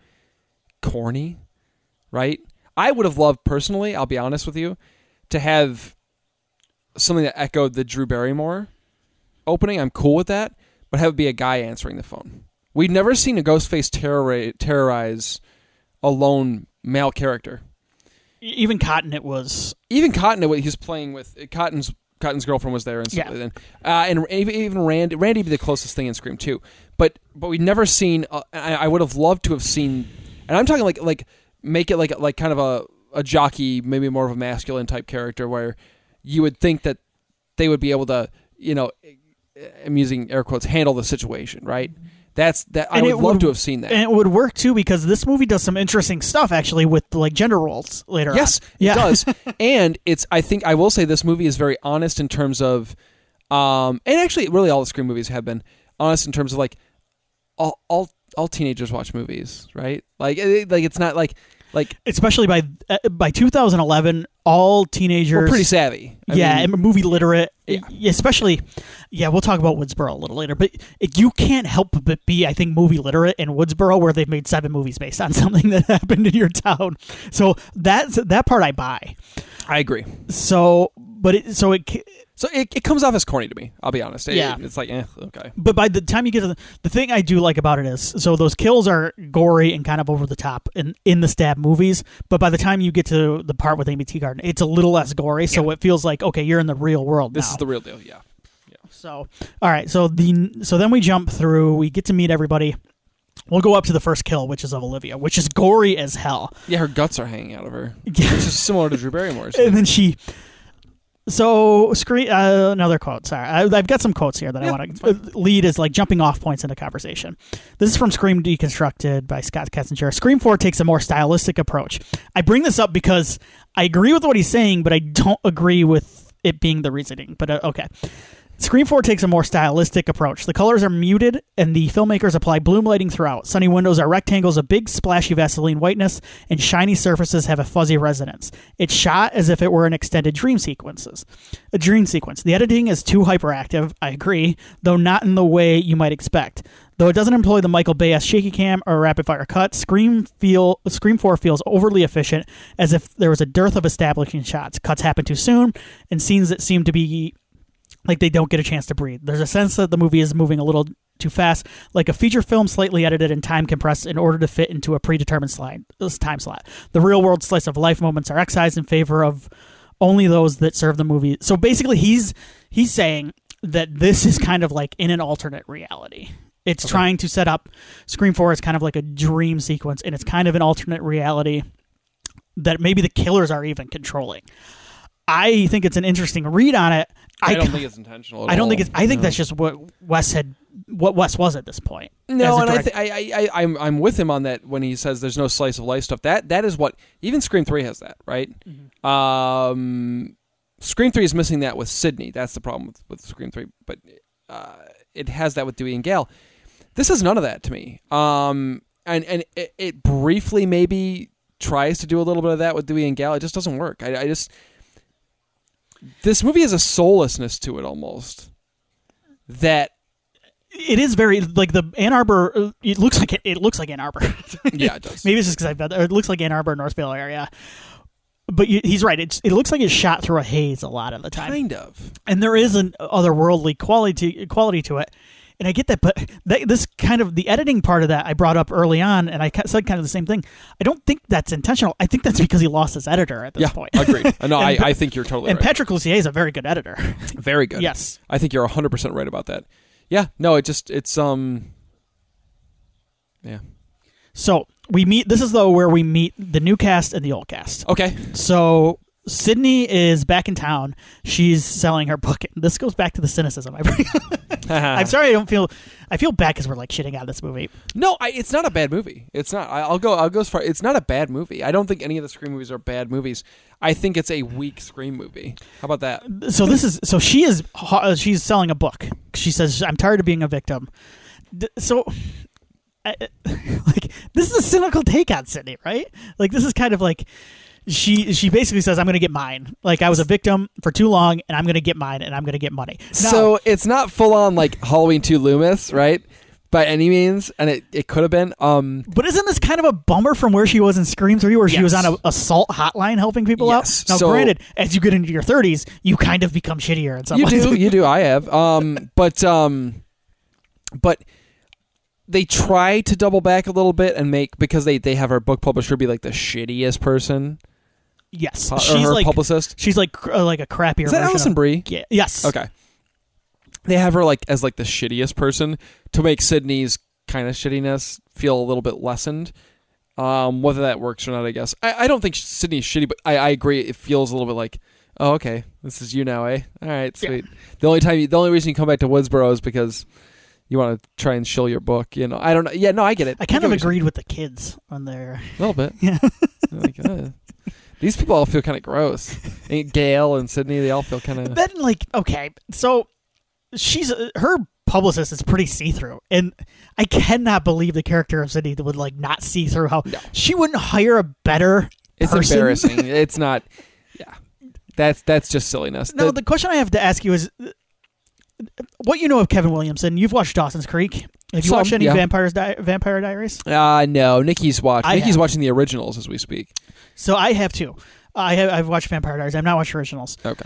corny, right? I would have loved personally, I'll be honest with you, to have something that echoed the Drew Barrymore opening. I'm cool with that, but have it be a guy answering the phone. We'd never seen a Ghostface terror- terrorize a lone male character. Even Cotton, it was even Cotton. He was playing with Cotton's Cotton's girlfriend was there, and yeah. then uh, and even Randy Randy be the closest thing in Scream two. But but we'd never seen. Uh, I, I would have loved to have seen, and I'm talking like like make it like like kind of a a jockey, maybe more of a masculine type character, where you would think that they would be able to, you know, I'm using air quotes, handle the situation, right? That's that. I and would love would, to have seen that, and it would work too because this movie does some interesting stuff actually with like gender roles later. Yes, on. it yeah. does, and it's. I think I will say this movie is very honest in terms of, um, and actually, really all the Scream movies have been honest in terms of like, all all all teenagers watch movies, right? Like, it, like it's not like like especially by uh, by two thousand eleven, all teenagers we're pretty savvy. I yeah, mean, and movie literate. Yeah. Especially, yeah, we'll talk about Woodsboro a little later, but it, you can't help but be, I think, movie literate in Woodsboro, where they've made seven movies based on something that happened in your town. So that's that part I buy. I agree. So, but it, so it. So it, it comes off as corny to me. I'll be honest. It, yeah, it's like eh, okay. But by the time you get to the, the thing I do like about it is, so those kills are gory and kind of over the top in in the Stab movies. But by the time you get to the part with Amy Teagarden, it's a little less gory. So yeah. it feels like okay, you're in the real world. This now. is the real deal. Yeah. Yeah. So all right. So the so then we jump through. We get to meet everybody. We'll go up to the first kill, which is of Olivia, which is gory as hell. Yeah, her guts are hanging out of her, Yeah. which is similar to Drew Barrymore's. And then she. So, screen uh, another quote. Sorry, I, I've got some quotes here that Yeah, I want to lead as like jumping off points into conversation. This is from Scream Deconstructed by Scott Kessinger. Scream four takes a more stylistic approach. I bring this up because I agree with what he's saying, but I don't agree with it being the reasoning. But uh, okay. Scream four takes a more stylistic approach. The colors are muted, and the filmmakers apply bloom lighting throughout. Sunny windows are rectangles of big, splashy Vaseline whiteness, and shiny surfaces have a fuzzy resonance. It's shot as if it were an extended dream sequences. A dream sequence. The editing is too hyperactive, I agree, though not in the way you might expect. Though it doesn't employ the Michael Bay-esque shaky cam or rapid-fire cut, Scream feel Scream four feels overly efficient, as if there was a dearth of establishing shots. Cuts happen too soon, and scenes that seem to be like they don't get a chance to breathe. There's a sense that the movie is moving a little too fast, like a feature film slightly edited and time compressed in order to fit into a predetermined slide, this time slot. The real-world slice of life moments are excised in favor of only those that serve the movie. So basically, he's he's saying that this is kind of like in an alternate reality. It's okay. Trying to set up Scream four as kind of like a dream sequence, and it's kind of an alternate reality that maybe the killers are even controlling. I think it's an interesting read on it. I, I don't think it's intentional at I don't all. think it's. I think no. that's just what Wes had, what Wes was at this point. No, and I, th- I, I, I, I'm, I'm with him on that when he says there's no slice of life stuff. That, that is what even Scream three has that, right? Mm-hmm. Um, Scream three is missing that with Sidney. That's the problem with, with Scream three, but uh, it has that with Dewey and Gale. This has none of that to me. Um, and and it, it briefly maybe tries to do a little bit of that with Dewey and Gale. It just doesn't work. I, I just. This movie has a soullessness to it almost that it is very like the Ann Arbor. It looks like it, it looks like Ann Arbor. Yeah, it does. Maybe it's just because I've been there. It looks like Ann Arbor, Northville area. But you, he's right. It's, it looks like it's shot through a haze a lot of the time. Kind of. And there is an otherworldly quality quality to it. And I get that, but that, this kind of the editing part of that I brought up early on, and I said kind of the same thing. I don't think that's intentional. I think that's because he lost his editor at this yeah, point. Agreed. No, I, I think you're totally and right. And Patrick Lussier is a very good editor. Very good. Yes. I think you're one hundred percent right about that. Yeah, no, it just, it's, um, yeah. So we meet, this is though where we meet the new cast and the old cast. Okay. So Sydney is back in town. She's selling her book. This goes back to the cynicism. I bring. I'm sorry. I don't feel. I feel bad because we're like shitting out of this movie. No, I, it's not a bad movie. It's not. I, I'll go. I'll go as far. It's not a bad movie. I don't think any of the Scream movies are bad movies. I think it's a weak Scream movie. How about that? So this is. So she is. She's selling a book. She says, "I'm tired of being a victim." So. I, like this is a cynical take on Sydney, right? Like this is kind of like. She she basically says, I'm going to get mine. Like, I was a victim for too long, and I'm going to get mine, and I'm going to get money. Now, so it's not full-on, like, Halloween two Loomis, right? By any means, and it, it could have been. Um, but isn't this kind of a bummer from where she was in Scream three, where yes. she was on an assault hotline helping people yes. out? Now, so, granted, as you get into your thirties, you kind of become shittier in some you ways. You do, you do. I have. Um, but, um, but... They try to double back a little bit and make, because they, they have her book publisher be like the shittiest person. Yes, Pu- she's her like publicist. She's like uh, like a crappier. Is that Alison of, Brie? Yeah. Yes. Okay. They have her like as like the shittiest person to make Sydney's kind of shittiness feel a little bit lessened. Um, whether that works or not, I guess. I, I don't think Sydney's shitty, but I, I agree. It feels a little bit like, oh, okay, this is you now, eh? All right, sweet. Yeah. The only time, you, the only reason you come back to Woodsboro is because you want to try and shill your book, you know. I don't know. Yeah, no, I get it. I kind I of agreed with the kids on their a little bit. Yeah. Like, uh, these people all feel kind of gross. Gail and Sydney, they all feel kind of. Then, like, okay, so she's uh, her publicist is pretty see through, and I cannot believe the character of Sydney would like not see through how no. she wouldn't hire a better. It's person. Embarrassing. It's not. Yeah, that's that's just silliness. No, the, the question I have to ask you is. What you know of Kevin Williamson? You've watched Dawson's Creek. Have you Some, watched any yeah. Vampires Di- Vampire Diaries? Uh, no. Nikki's watched. I Nikki's have. watching the originals as we speak. So I have too. I have. I've watched Vampire Diaries. I've not watched originals. Okay.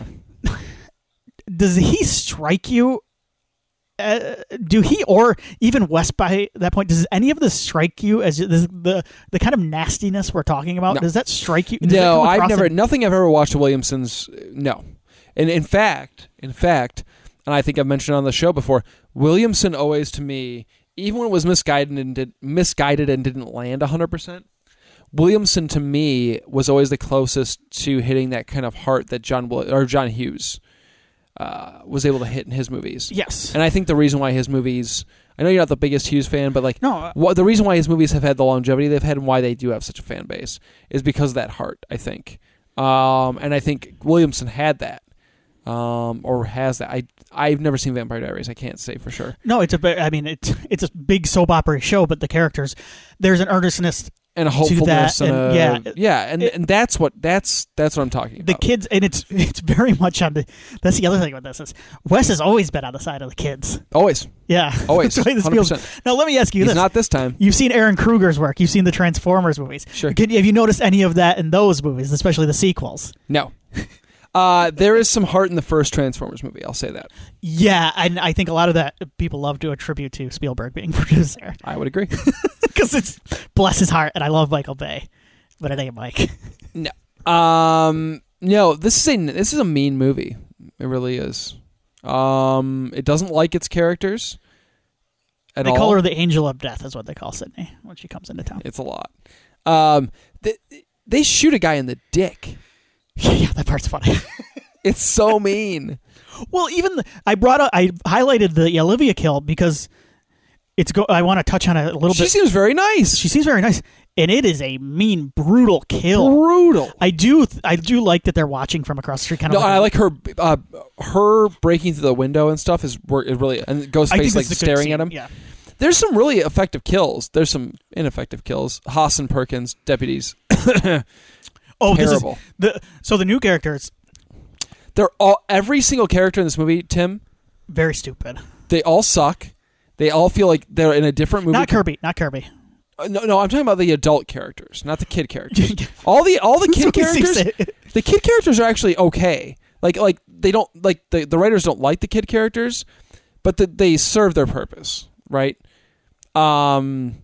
Does he strike you? Uh, do he or even Wes by that point? Does any of this strike you as this, the the kind of nastiness we're talking about? No. Does that strike you? Does no, I've never. In- nothing I've ever watched Williamson's. No, and in fact, in fact. And I think I've mentioned on the show before, Williamson always, to me, even when it was misguided and did, misguided and didn't land one hundred percent, Williamson to me was always the closest to hitting that kind of heart that John Will- or John Hughes uh, was able to hit in his movies. Yes. And I think the reason why his movies, I know you're not the biggest Hughes fan, but like No. what, the reason why his movies have had the longevity they've had and why they do have such a fan base is because of that heart, I think. Um, and I think Williamson had that. Um, or has that. I, I've never seen Vampire Diaries. I can't say for sure. No, it's a. ve- I mean, it's it's a big soap opera show, but the characters, there's an earnestness. And a hopefulness, that, and, and- a, yeah. yeah, and, It- and that's what that's that's what I'm talking The about. kids, and it's it's very much on the. That's the other thing with this is Wes has always been on the side of the kids. Always, Yeah, always, That's the way this hundred feels. percent. Now let me ask you He's this: not this time. You've seen Aaron Kruger's work. You've seen the Transformers movies. Sure. Can, have you noticed any of that in those movies, especially the sequels? No. Uh, there is some heart in the first Transformers movie. I'll say that. Yeah, and I think a lot of that people love to attribute to Spielberg being producer I would agree. because it's bless his heart, and I love Michael Bay, but it ain't Mike. No. Um. No. This is a this is a mean movie. It really is. Um. It doesn't like its characters at They all. call her the Angel of Death, is what they call Sydney when she comes into town. It's a lot. Um. They, they shoot a guy in the dick. Yeah, that part's funny. It's so mean. Well, even the, I brought up, I highlighted the Olivia kill because it's go. I want to touch on it a little She bit. seems very nice. She seems very nice, and it is a mean, brutal kill. brutal. I do, I do like that they're watching from across the street. Kind No, of. I like her. Uh, her breaking through the window and stuff is wor- it really and I think Ghostface like this is a good staring scene, at him. Yeah. There's some really effective kills. There's some ineffective kills. Haas and Perkins, deputies. Oh, this is Terrible. the so the new characters They're all every single character in this movie, Tim. very stupid. They all suck. They all feel like they're in a different movie. Not Kirby. Not Kirby. Uh, no, no, I'm talking about the adult characters, not the kid characters. all the all the kid That's what he characters. said. The kid characters are actually okay. Like like they don't like the the writers don't like the kid characters, but the, they serve their purpose, right? Um,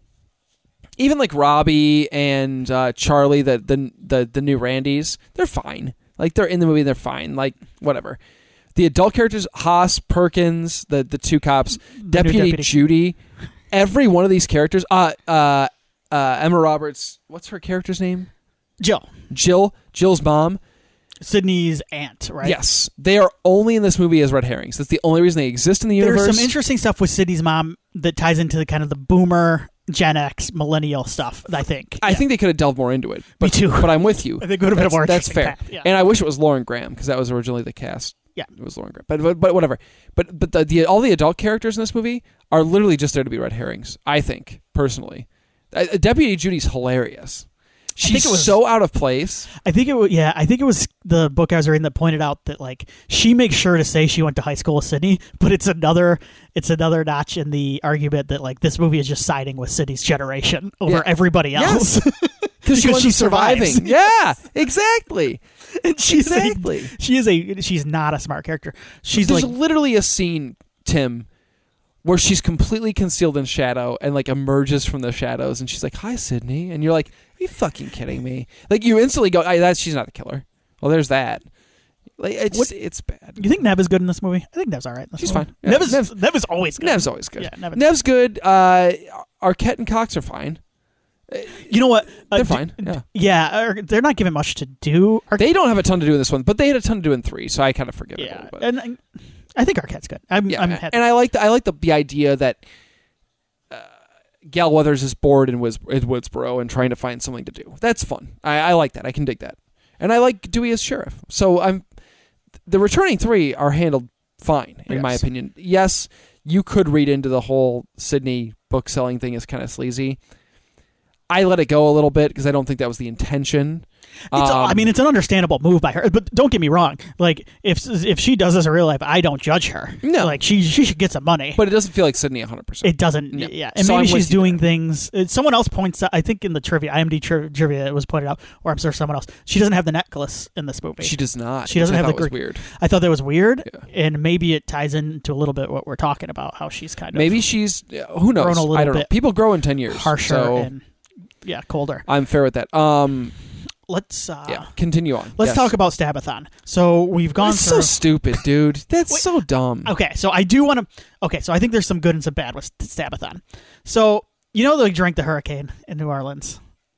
even like Robbie and uh, Charlie, the, the the the new Randys, they're fine. Like they're in the movie, they're fine. Like whatever. The adult characters, Haas, Perkins, the the two cops, Deputy, deputy. Judy, every one of these characters. Uh, uh, uh, Emma Roberts. What's her character's name? Jill, Jill. Jill's mom. Sydney's aunt, right? Yes, they are only in this movie as red herrings. That's the only reason they exist in the universe. There's some interesting stuff with Sydney's mom that ties into the kind of the boomer, Gen X, millennial stuff. I think. I Yeah. think they could have delved more into it. But, too. But I'm with you. I think it would have been a that's, more that's interesting fair. path, yeah. And I wish it was Lauren Graham because that was originally the cast. Yeah. It was Lauren Graham. But but, but whatever. But but the, the all the adult characters in this movie are literally just there to be red herrings. I think personally, uh, Deputy Judy's hilarious. She's think it was- so out of place. I think it was. Yeah, I think it was the book I was reading that pointed out that like she makes sure to say she went to high school with Sydney, but it's another it's another notch in the argument that like this movie is just siding with Sydney's generation over Yeah. everybody else. Yes. Because she Because was she surviving. survives. Yeah, exactly. And she's Exactly. a, she is a she's not a smart character. She's There's like literally a scene, Tim, where she's completely concealed in shadow and like emerges from the shadows, and she's like, "Hi, Sydney," and you're like, "Are you fucking kidding me?" Like you instantly go, "That she's not a killer." Well, there's that. Like it's What- it's bad. you think Nev is good in this movie? I think Nev's all right. In this She's movie. fine. Yeah, Nev is Nev- Nev is always good. Nev's always good. Yeah, Nev- Nev's good. Uh, Arquette and Cox are fine. You know what? Uh, They're d- fine. d- Yeah. Yeah, or- they're not given much to do. Ar- They don't have a ton to do in this one, but they had a ton to do in three, so I kind of forgive it a yeah, little bit. and and I think Arquette's good. I'm, Yeah, I'm and happy. I like the I like the, the idea that uh, Gal Weathers is bored in, Wis- in Woodsboro and trying to find something to do. That's fun. I, I like that. I can dig that, and I like Dewey as sheriff. So I'm the returning three are handled fine in my Yes. opinion. Yes, you could read into the whole Sydney book selling thing as kind of sleazy. I let it go a little bit because I don't think that was the intention. It's, Um, I mean, it's an understandable move by her, but don't get me wrong. Like, if if she does this in real life, I don't judge her. No. like she she should get some money. but it doesn't feel like Sydney one hundred percent. It doesn't. No. Yeah, and So maybe I'm with she's you doing there. things. uh, Someone else points out. I think in the trivia, I M D tri- trivia, it was pointed out, or I'm sure someone else. She doesn't have the necklace in this movie. She does not. She doesn't which I have the thought was Greek- weird. I thought that was weird, Yeah. and maybe it ties into a little bit what we're talking about. How she's kind of Maybe she's yeah, who knows. grown a little I don't know. bit People grow in ten years. harsher so and yeah, colder. I'm fair with that. Um, Let's uh, yeah. Continue on. let's Yes. talk about Stabathon. So we've gone It's through. so stupid, dude. That's Wait. so dumb. Okay, so I do want to. Okay, so I think there's some good and some bad with Stabathon. So you know they drank the hurricane in New Orleans.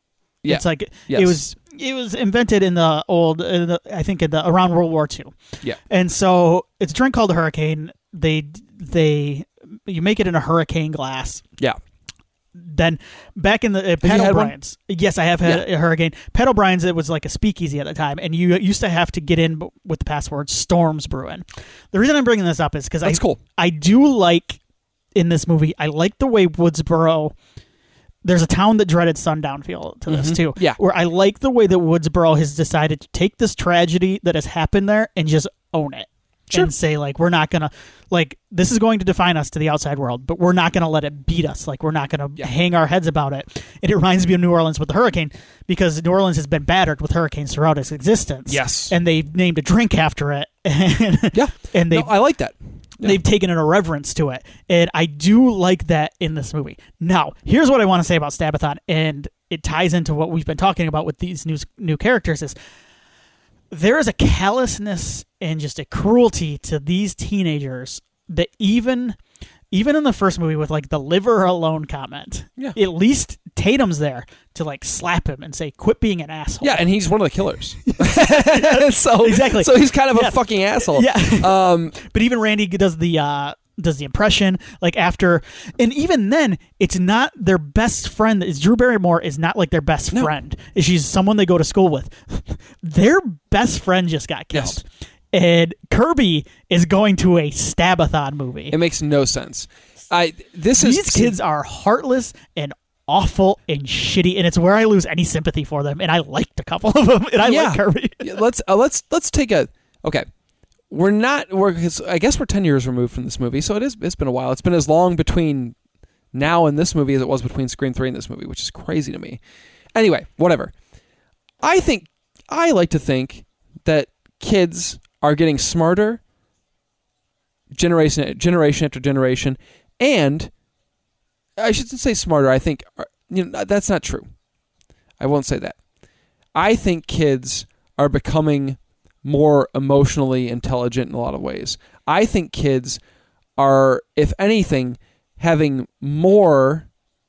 Yeah. It's like Yes. it was it was invented in the old, in the, I think, in the around World War Two. Yeah. And so it's a drink called a Hurricane. They they you make it in a hurricane glass. Yeah. Then back in the uh, you Pat had one? O'Brien's, yes, I have had Yeah. a Hurricane. Pat O'Brien's, it was like a speakeasy at the time, and you used to have to get in b- with the password Storms Brewing. The reason I'm bringing this up is because I That's cool. I do like in this movie. I like the way Woodsboro. There's a town that dreaded sundown feel to this Mhm. too. Yeah. Where I like the way that Woodsboro has decided to take this tragedy that has happened there and just own it. Sure. And say, like, we're not going to, like, this is going to define us to the outside world, but we're not going to let it beat us. Like, we're not going to Yeah. hang our heads about it. And it reminds me of New Orleans with the hurricane, because New Orleans has been battered with hurricanes throughout its existence. Yes. And they've named a drink after it. And, Yeah. and No, they've, I like that. Yeah. they've taken an irreverence to it. And I do like that in this movie. Now, here's what I want to say about Stabathon, and it ties into what we've been talking about with these new, new characters is there is a callousness and just a cruelty to these teenagers that even even in the first movie with like the live her alone comment, Yeah. at least Tatum's there to like slap him and say, quit being an asshole. Yeah, and he's one of the killers. so Exactly. So he's kind of Yeah. a fucking asshole. Yeah. Um, But even Randy does the uh, does the impression like after, and even then, it's not their best friend. Is Drew Barrymore is not like their best No. friend. She's someone they go to school with. Their best friend just got killed, Yes. and Kirby is going to a Stabathon movie. it makes no sense. I this These is kids are heartless and awful and shitty, and it's where I lose any sympathy for them. And I liked a couple of them, and I Yeah. like Kirby. Yeah, let's uh, let's let's take a okay. We're not. We're. 'cause I guess we're ten years removed from this movie, so it is. It's been a while. It's been as long between now and this movie as it was between Scream three and this movie, which is crazy to me. Anyway, whatever. I think I like to think that kids are getting smarter, generation generation after generation, and I shouldn't say smarter. I think are- you know that's not true. I won't say that. I think kids are becoming more emotionally intelligent in a lot of ways. I think kids are, if anything, having more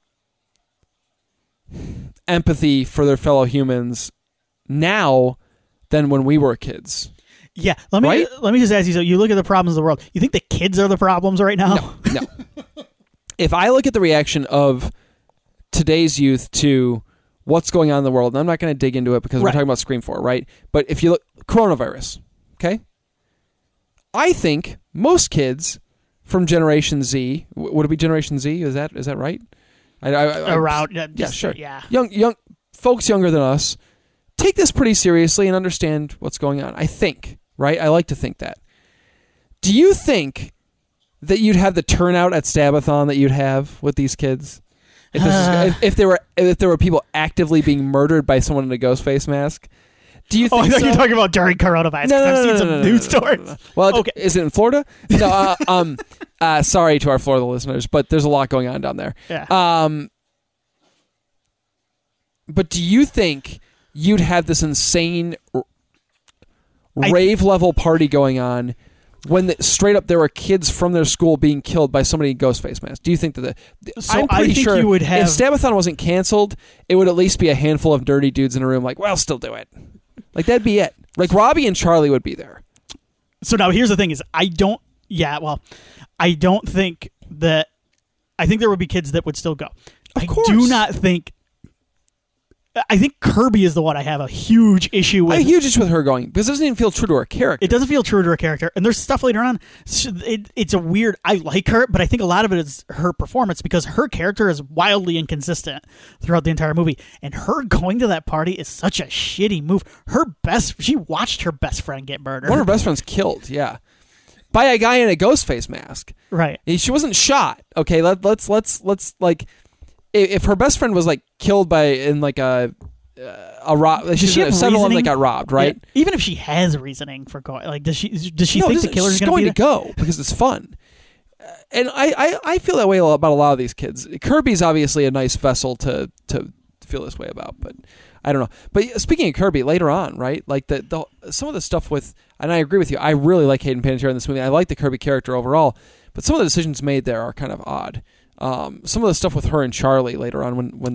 empathy for their fellow humans now than when we were kids. Yeah, let me Right? let me just ask you. So you look at the problems of the world. You think the kids are the problems right now? No, no. If I look at the reaction of today's youth to what's going on in the world, and I'm not going to dig into it because we're Right. talking about Scream four, right? But if you look, coronavirus, okay? I think most kids from Generation Z, w- would it be Generation Z? Is that is that right? I, I, I, Around, yeah, yeah, just- sure. yeah. Young young folks younger than us take this pretty seriously and understand what's going on. I think, right? I like to think that. Do you think that you'd have the turnout at Stabathon that you'd have with these kids? If, this is, Uh. if, if there were if there were people actively being murdered by someone in a ghost face mask, do you Oh, think I thought so? you were talking about during coronavirus. 'cause No, no, I've no, seen no, some no, no, news no, no, no, stories. no. Well, Okay. is it in Florida? No. Uh, um. Uh, sorry to our Florida listeners, but there's a lot going on down there. Yeah. Um. But do you think you'd have this insane r- I- rave level party going on when the, straight up there were kids from their school being killed by somebody in ghost face mask? Do you think that the So I'm I pretty think sure you would have- if Stabathon wasn't canceled, it would at least be a handful of dirty dudes in a room like, well, still do it. Like that'd be it. Like Robbie and Charlie would be there. So now here's the thing: is I don't. Yeah, well, I don't think that. I think there would be kids that would still go. Of I course. do not think. I think Kirby is the one I have a huge issue with. I have a huge issue with her going because it doesn't even feel true to her character. It doesn't feel true to her character, and there's stuff later on. so It, it's a weird. I like her, but I think a lot of it is her performance because her character is wildly inconsistent throughout the entire movie, and her going to that party is such a shitty move. Her best, she watched her best friend get murdered. One of her best friends killed, yeah, by a guy in a ghost face mask. Right. She wasn't shot. Okay, let, let's let's let's like, if, if her best friend was like killed by in like a uh, a rob, Does she's she in a have seven eleven that reasoning? got robbed, right? Yeah, even if she has reasoning for going, like, does she does she no, think this- the killer's she's gonna going be to go because it's fun. Uh, And I, I, I feel that way about a lot of these kids. Kirby's obviously a nice vessel to to feel this way about, but I don't know. But speaking of Kirby, later on, right? Like the, the some of the stuff with, and I agree with you. I really like Hayden Panettiere in this movie. I like the Kirby character overall, but some of the decisions made there are kind of odd. Um, some of the stuff with her and Charlie later on when when they're All right.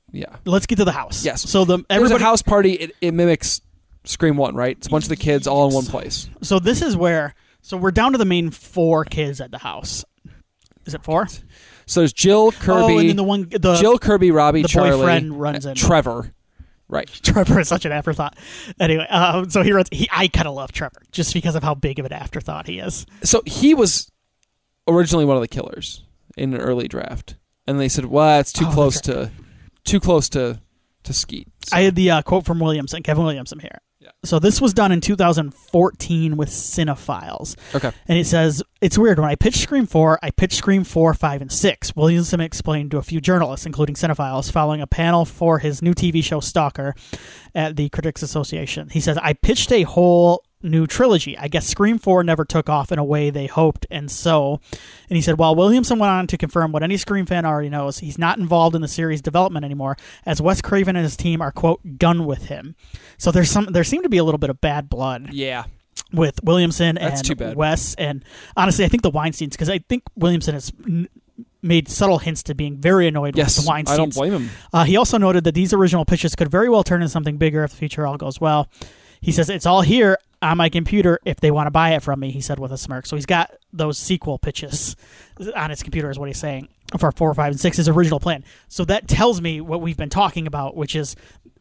Yeah. Let's get to the house. Yes. So the There's everybody a house party. It, it mimics Scream One, right? It's a bunch of the kids all in one place. So this is where. So we're down to the main four kids at the house. Is it four? So there's Jill, Kirby, oh, and then the one, the Jill, Kirby, Robbie, the Charlie, boyfriend runs in. Trevor. Right. Trevor is such an afterthought. Anyway, um, so he runs. He, I kind of love Trevor just because of how big of an afterthought he is. So he was originally one of the killers in an early draft, and they said, "Well, it's too Oh, close right. to, too close to, to Skeet." So, I had the uh, quote from Williamson, Kevin Williamson here. Yeah. So this was done in two thousand fourteen with Cinephiles. okay. And it says, it's weird. When I pitched Scream four, I pitched Scream four, five, and six. Williamson explained to a few journalists, including Cinephiles, following a panel for his new T V show Stalker at the Critics Association. He says, I pitched a whole new trilogy. I guess Scream four never took off in a way they hoped, and so... And he said, while Williamson went on to confirm what any Scream fan already knows, he's not involved in the series development anymore, as Wes Craven and his team are, quote, done with him. So there's some, there seemed to be a little bit of bad blood Yeah. with Williamson That's and too bad. Wes, and honestly, I think the Weinsteins, because I think Williamson has n- made subtle hints to being very annoyed Yes. with the Weinsteins. I don't blame him. Uh, he also noted that these original pitches could very well turn into something bigger if the future all goes well. He says, it's all here on my computer if they want to buy it from me, he said with a smirk. So he's got those sequel pitches on his computer is what he's saying for four, five, and six, his original plan. So that tells me what we've been talking about, which is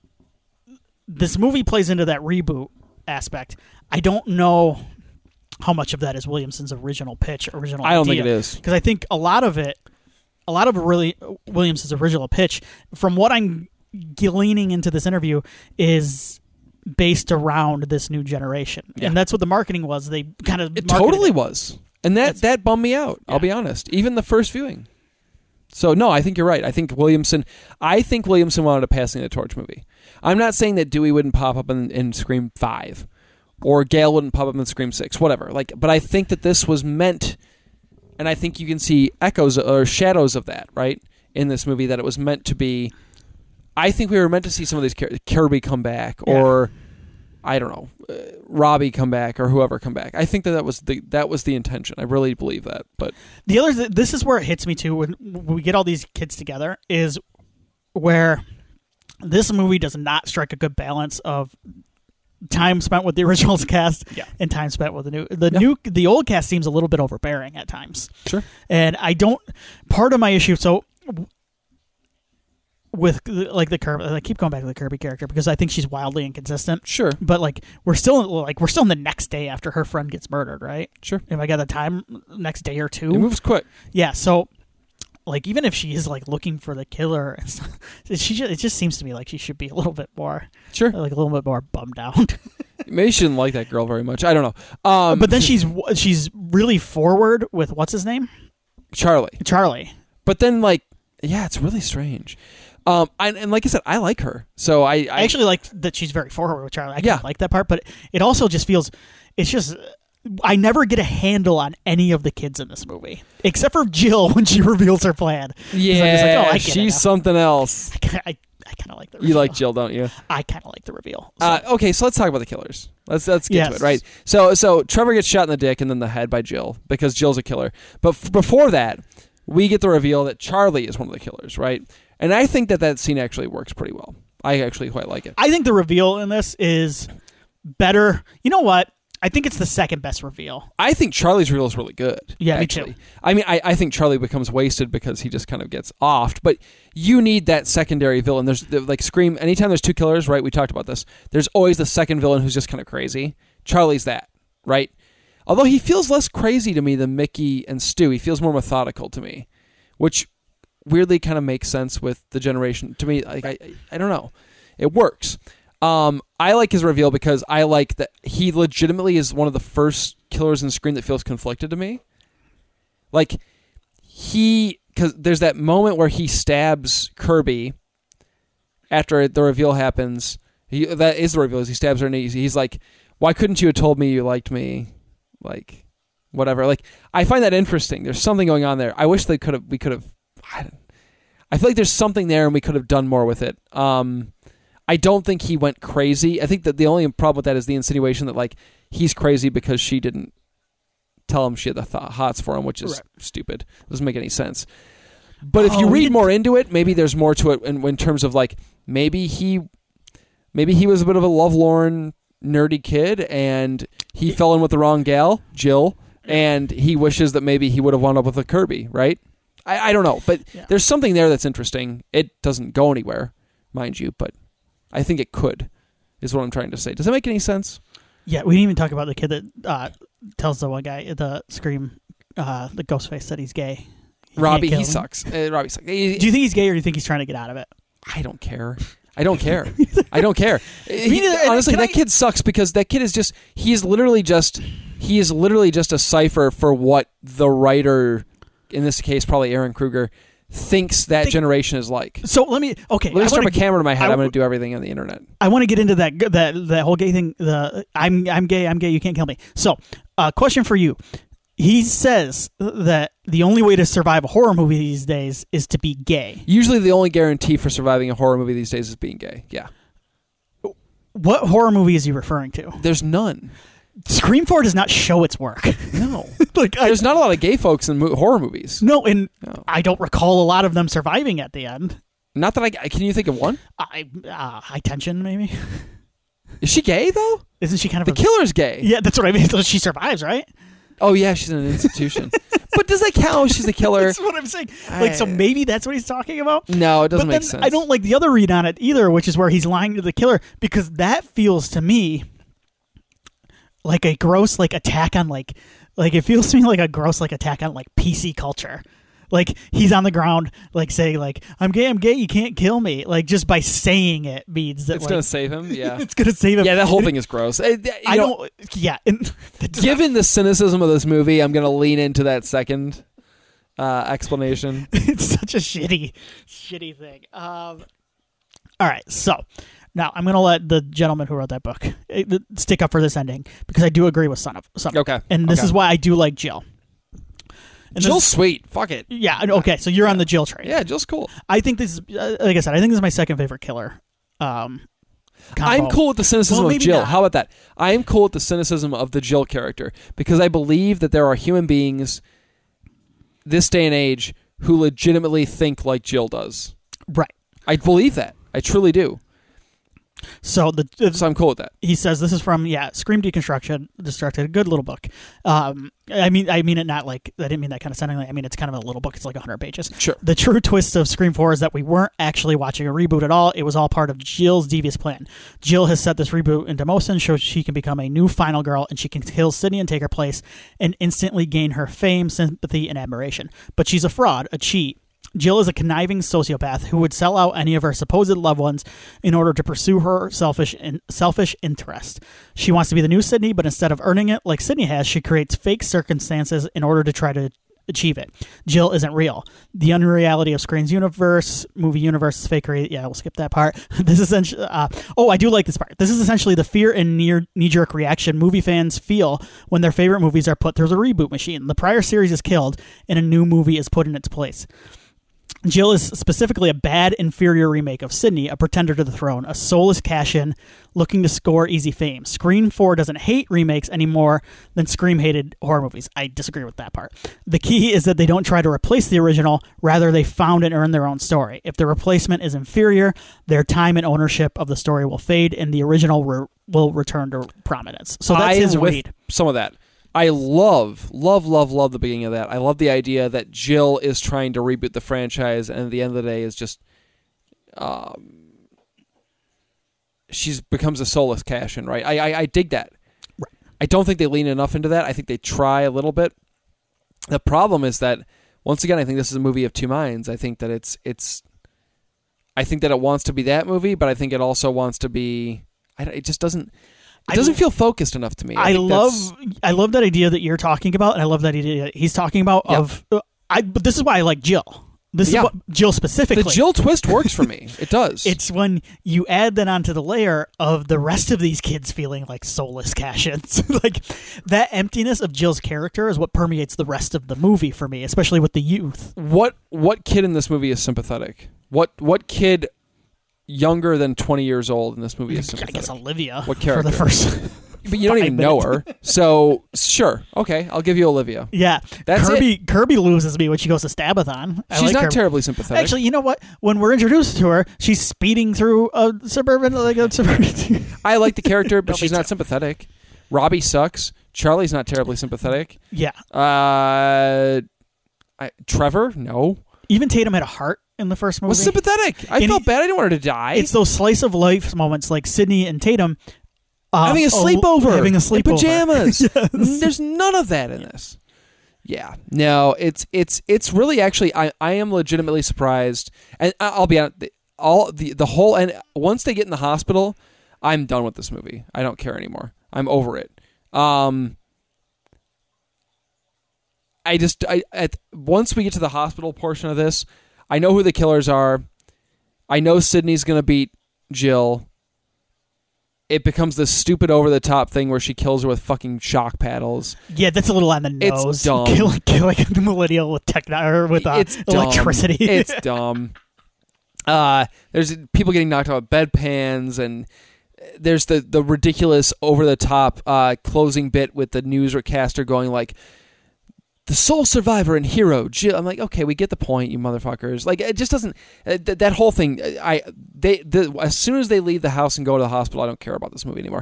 this movie plays into that reboot aspect. I don't know how much of that is Williamson's original pitch, original I don't idea. think it is. Because I think a lot of it, a lot of really Williamson's original pitch, from what I'm gleaning into this interview, is based around this new generation. Yeah. And that's what the marketing was. They kind of It marketed totally it. was. And that, That's- that bummed me out, I'll Yeah. be honest. Even the first viewing. So, no, I think you're right. I think Williamson I think Williamson wanted a Passing the Torch movie. I'm not saying that Dewey wouldn't pop up in, in Scream five or Gale wouldn't pop up in Scream six, whatever. Like, but I think that this was meant, and I think you can see echoes or shadows of that, right, in this movie, that it was meant to be. I think we were meant to see some of these Kir- Kirby come back, or I don't know, uh, Robbie come back, or whoever come back. I think that that was the that was the intention. I really believe that. But The other, th- this is where it hits me too when we get all these kids together, is where this movie does not strike a good balance of time spent with the originals cast Yeah. and time spent with the new. The Yeah. new, the old cast seems a little bit overbearing at times. sure, And I don't. Part of my issue, so with like the Kirby, I keep going back to the Kirby character because I think she's wildly inconsistent. sure, But like we're still like we're still in the next day after her friend gets murdered, right? sure. If I got the time, next day or two. It moves quick. Yeah, so like even if she is like looking for the killer, and stuff, she just, it just seems to me like she should be a little bit more, Sure. like a little bit more bummed out. Maybe she didn't like that girl very much. I don't know. Um, but then she's she's really forward with what's his name, Charlie. Charlie. But then, like, yeah, it's really strange. Um, and, and like I said, I like her. So I, I, I actually like that she's very forward with Charlie. I Yeah. kind of like that part, but it also just feels it's just. I never get a handle on any of the kids in this movie, except for Jill when she reveals her plan. 'Cause I'm yeah, just like, oh, I get it she's now. something else. I, kinda- I, I kind of like the reveal. You like Jill, don't you? I kind of like the reveal. So, Uh, okay, so let's talk about the killers. Let's let's get to Yes. it, right? So so Trevor gets shot in the dick and then the head by Jill because Jill's a killer. But f- before that, we get the reveal that Charlie is one of the killers, right? And I think that that scene actually works pretty well. I actually quite like it. I think the reveal in this is better. You know what? I think it's the second best reveal. I think Charlie's reveal is really good. Yeah, me actually. too. I mean, I, I think Charlie becomes wasted because he just kind of gets offed. But you need that secondary villain. There's the, like Scream. Anytime there's two killers, right? We talked about this. There's always the second villain who's just kind of crazy. Charlie's that, right? Although he feels less crazy to me than Mickey and Stu. He feels more methodical to me, which weirdly kind of makes sense with the generation. To me, like I, I, I don't know, it works. Um, I like his reveal because I like that he legitimately is one of the first killers in Scream that feels conflicted to me. Like he, because there's that moment where he stabs Kirby after the reveal happens. He that is the reveal. Is he stabs her and he's, he's like, "Why couldn't you have told me you liked me?" Like whatever. Like I find that interesting. There's something going on there. I wish they could have. We could have. I, don't, I feel like there's something there and we could have done more with it. Um. I don't think he went crazy. I think that the only problem with that is the insinuation that like he's crazy because she didn't tell him she had the th- hots for him, which is Right. stupid. Doesn't make any sense. But if Oh, you we read did- more into it, maybe there's more to it in, in terms of like maybe he, maybe he was a bit of a lovelorn, nerdy kid, and he fell in with the wrong gal, Jill, and he wishes that maybe he would have wound up with a Kirby, right? I, I don't know, but Yeah. there's something there that's interesting. It doesn't go anywhere, mind you, but I think it could, is what I'm trying to say. Does that make any sense? Yeah, we didn't even talk about the kid that uh, tells the one guy, the Scream, uh, the Ghostface, that he's gay. He Robbie, can't kill he him. sucks. Uh, Robbie sucks. He- Do you think he's gay, or do you think he's trying to get out of it? I don't care. I don't care. I don't care. He- neither. And honestly, can that I- kid sucks because that kid is just, he is literally just, he is literally just a cipher for what the writer, in this case probably Aaron Kruger, thinks that Think- generation is like. So let me. Okay, Let me I strap wanna a camera to my head. I I'm going w- to do everything on the internet. I want to get into that that that whole gay thing. The I'm I'm gay. I'm gay. You can't kill me. So, uh, question for you. He says that the only way to survive a horror movie these days is to be gay. Usually the only guarantee for surviving a horror movie these days is being gay. Yeah. What horror movie is he referring to? There's none. Scream four does not show its work. No. like I, There's not a lot of gay folks in mo- horror movies. no, and No. I don't recall a lot of them surviving at the end. Not that I, can you think of one? I uh, high tension maybe. Is she gay though? Isn't she kind of The a, killer's gay. Yeah, that's what I mean. So she survives, right? Oh yeah, she's in an institution. But does that count? She's a killer. That's what I'm saying. Like, so I- maybe that's what he's talking about. No, it doesn't but make then sense. I don't like the other read on it either, which is where he's lying to the killer, because that feels to me like a gross like attack on like like it feels to me like a gross like attack on like P C culture. Like he's on the ground like saying like I'm gay, I'm gay, you can't kill me. Like just by saying it means that It's like, gonna save him. Yeah. it's gonna save him. Yeah, that whole And thing is gross. I, I don't. Yeah. And that does not- Given the cynicism of this movie, I'm gonna lean into that second uh, explanation. it's such a shitty, shitty thing. Um, all right, so now I'm going to let the gentleman who wrote that book uh, stick up for this ending, because I do agree with Son of Son. Okay, and this okay. is why I do like Jill. And Jill's this- sweet. Fuck it. yeah. Okay, so you're on the Jill train. Yeah, Jill's cool. I think this is, uh, like I said, I think this is my second favorite killer. Um, combo. I'm cool with the cynicism Well, of maybe Jill. not. How about that? I am cool with the cynicism of the Jill character because I believe that there are human beings this day and age who legitimately think like Jill does. Right. I believe that. I truly do. So the, the So I'm cool with that. he says this is from yeah Scream Deconstruction Destructed, a good little book. Um, I mean I mean it not like I didn't mean that kind of sentiment. I mean it's kind of a little book. It's like one hundred pages. Sure. The true twist of Scream four is that we weren't actually watching a reboot at all. It was all part of Jill's devious plan. Jill has set this reboot into motion so she can become a new final girl, and she can kill Sydney and take her place and instantly gain her fame, sympathy, and admiration. But she's a fraud, a cheat. Jill is a conniving sociopath who would sell out any of her supposed loved ones in order to pursue her selfish in, selfish interest. She wants to be the new Sydney, but instead of earning it like Sydney has, she creates fake circumstances in order to try to achieve it. Jill isn't real. The unreality of Scream's universe, movie universe, is fake. Re- yeah, we'll skip that part. This is essentially. Uh, oh, I do like this part. This is essentially the fear and near knee-jerk reaction movie fans feel when their favorite movies are put through the reboot machine. The prior series is killed, and a new movie is put in its place. Jill is specifically a bad, inferior remake of Sydney, a pretender to the throne, a soulless cash-in looking to score easy fame. Scream four doesn't hate remakes any more than Scream hated horror movies. I disagree with that part. The key is that they don't try to replace the original, rather they found and earned their own story. If the replacement is inferior, their time and ownership of the story will fade, and the original re- will return to prominence. So that's I his am with read. some of that. I love, love, love, love the beginning of that. I love the idea that Jill is trying to reboot the franchise, and at the end of the day is just, um, she's becomes a soulless cash-in, right? I, I, I dig that. Right. I don't think they lean enough into that. I think they try a little bit. The problem is that, once again, I think this is a movie of two minds. I think that it's, it's, I think that it wants to be that movie, but I think it also wants to be, I, it just doesn't, It doesn't I, feel focused enough to me. I, I think love that's- I love that idea that you're talking about, and I love that idea that he's talking about. Yep. Of uh, I, but this is why I like Jill. This Yeah. is what Jill specifically. the Jill twist works for me. It does. It's when you add that onto the layer of the rest of these kids feeling like soulless cash-ins. Like that emptiness of Jill's character is what permeates the rest of the movie for me, especially with the youth. what what kid in this movie is sympathetic? What what kid younger than twenty years old in this movie is I sympathetic? guess Olivia What for the character? first. But you don't even minutes. know her. So, sure. Okay, I'll give you Olivia. Yeah. That's Kirby it. Kirby loses me when she goes to Stabathon. I She's like not her. terribly sympathetic. Actually, you know what? When we're introduced to her, she's speeding through a suburban like a suburban. I like the character, but No, she's me not too. sympathetic. Robbie sucks. Charlie's not terribly sympathetic. Yeah. Uh, I, Trevor, no. Even Tatum had a heart in the first movie. Was sympathetic. I And felt he- bad. I didn't want her to die. It's those slice of life moments like Sydney and Tatum um, having a oh, sleepover. having a In sleepover. pajamas. Yes. There's none of that in this. Yeah. No, it's it's it's really actually I, I am legitimately surprised. And I- I'll be honest, the- all the the whole and once they get in the hospital, I'm done with this movie. I don't care anymore. I'm over it. Um I just I at once we get to the hospital portion of this, I know who the killers are. I know Sydney's going to beat Jill. It becomes this stupid over-the-top thing where she kills her with fucking shock paddles. Yeah, that's a little on the It's nose. dumb. Killing, killing the millennial with techno or with uh, It's dumb. electricity. It's dumb. Uh, there's people getting knocked out with bedpans, and there's the, the ridiculous over-the-top uh, closing bit with the newscaster going like, the sole survivor and hero, Jill. I'm like, okay, we get the point, you motherfuckers. Like, it just doesn't. Uh, th- that whole thing. I they the, as soon as they leave the house and go to the hospital, I don't care about this movie anymore.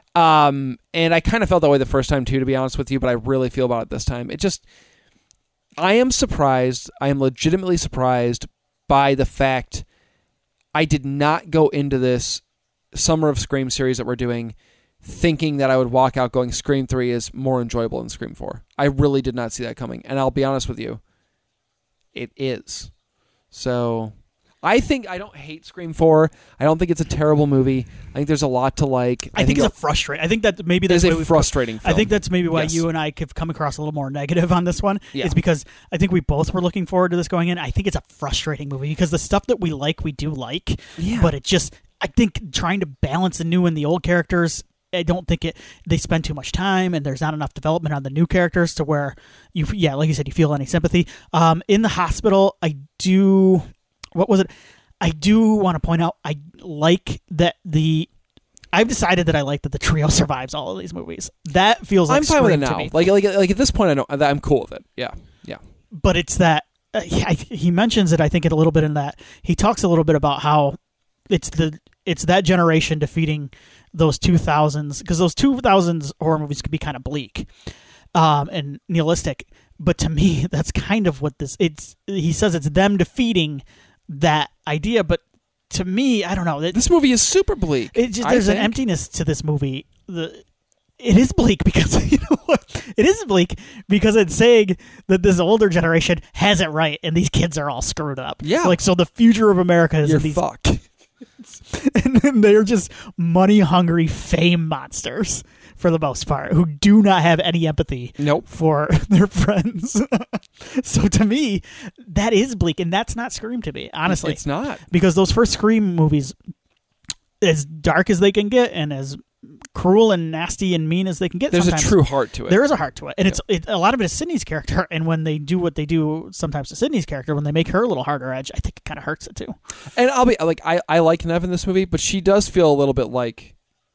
Um, and I kind of felt that way the first time too, to be honest with you. But I really feel about it this time. It just, I am surprised. I am legitimately surprised by the fact I did not go into this Summer of Scream series that we're doing thinking that I would walk out going Scream three is more enjoyable than Scream four. I really did not see that coming. And I'll be honest with you, it is. So I think I don't hate Scream four. I don't think it's a terrible movie. I think there's a lot to like. I, I think, think it's a frustrating. I think that maybe that's it's why a we've- frustrating film. I think that's maybe why Yes. you and I have come across a little more negative on this one. Yeah. Is because I think we both were looking forward to this going in. I think it's a frustrating movie because the stuff that we like, we do like. Yeah. But it just, I think trying to balance the new and the old characters, I don't think it. They spend too much time, and there's not enough development on the new characters to where you, yeah, like you said, you feel any sympathy. Um, in the hospital, I do. What was it? I do want to point out. I like that the. I've decided that I like that the trio survives all of these movies. That feels like I'm fine with it Scream to now. me. Like, like, like at this point, I know that I'm cool with it. Yeah, yeah. But it's that uh, he, I, he mentions it. I think it a little bit in that he talks a little bit about how it's the it's that generation defeating those two thousands, because those two thousands horror movies could be kind of bleak um, and nihilistic. But to me, that's kind of what this. It's he says it's them defeating that idea. But to me, I don't know. It, This movie is super bleak. it just, I there's an think. emptiness to this movie. The it is bleak because you know what? It is bleak because it's saying that this older generation has it right and these kids are all screwed up. Yeah. like so the future of America is You're in these, fucked. and then they're just money hungry fame monsters for the most part who do not have any empathy. Nope. For their friends. So to me, that is bleak, and that's not Scream to me, honestly. It's not. Because those first Scream movies, as dark as they can get and as cruel and nasty and mean as they can get, There's a sometimes, true heart to it. there is a heart to it. And it's it, a lot of it is Sydney's character, and when they do what they do sometimes to Sydney's character, when they make her a little harder edge, I think it kind of hurts it too. And I'll be like, I, I like Nev in this movie, but she does feel a little bit like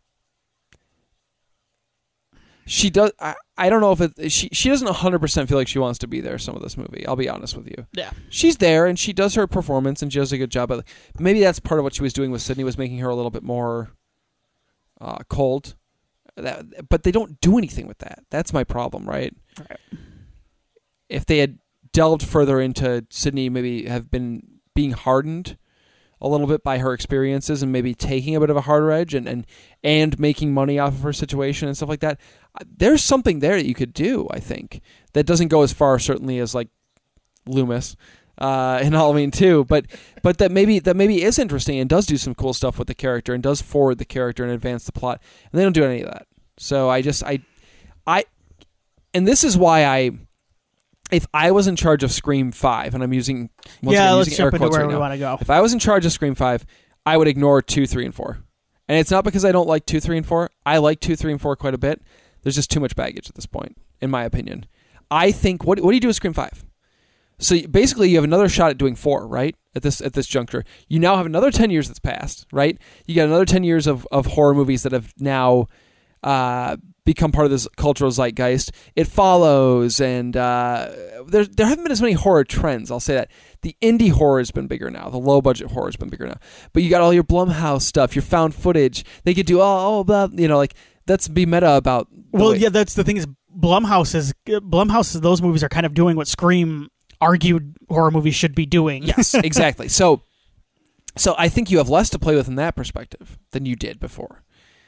she does. I, I don't know if it. She she doesn't one hundred percent feel like she wants to be there. Some of this movie, I'll be honest with you. Yeah. She's there and she does her performance and she does a good job. But maybe that's part of what she was doing with Sydney, was making her a little bit more uh, cold. That, but they don't do anything with that. That's my problem, right? Right. If they had delved further into Sydney, maybe have been being hardened a little bit by her experiences and maybe taking a bit of a harder edge and, and, and making money off of her situation and stuff like that, there's something there that you could do, I think, that doesn't go as far, certainly, as like Loomis uh, in Halloween two, but but that maybe that maybe is interesting and does do some cool stuff with the character and does forward the character and advance the plot, and they don't do any of that. So I just I I and this is why I, if I was in charge of Scream five, and I'm using once Yeah, again, let's using air jump into quotes where right we now, want to go. if I was in charge of Scream five, I would ignore two, three, and four. And it's not because I don't like two, three, and four. I like two, three, and four quite a bit. There's just too much baggage at this point, in my opinion. I think, what what do you do with Scream five? So basically, you have another shot at doing four, right? At this at this juncture, you now have another ten years that's passed, right? You got another ten years of, of horror movies that have now uh, become part of this cultural zeitgeist. It follows, and uh, there there haven't been as many horror trends. I'll say that the indie horror has been bigger now. The low budget horror has been bigger now. But you got all your Blumhouse stuff, your found footage. They could do all, all blah, you know, like let's be meta about. Well, way. yeah, that's the thing is Blumhouse is Blumhouse. Those movies are kind of doing what Scream argued horror movies should be doing. Yes, exactly. So, so I think you have less to play with in that perspective than you did before.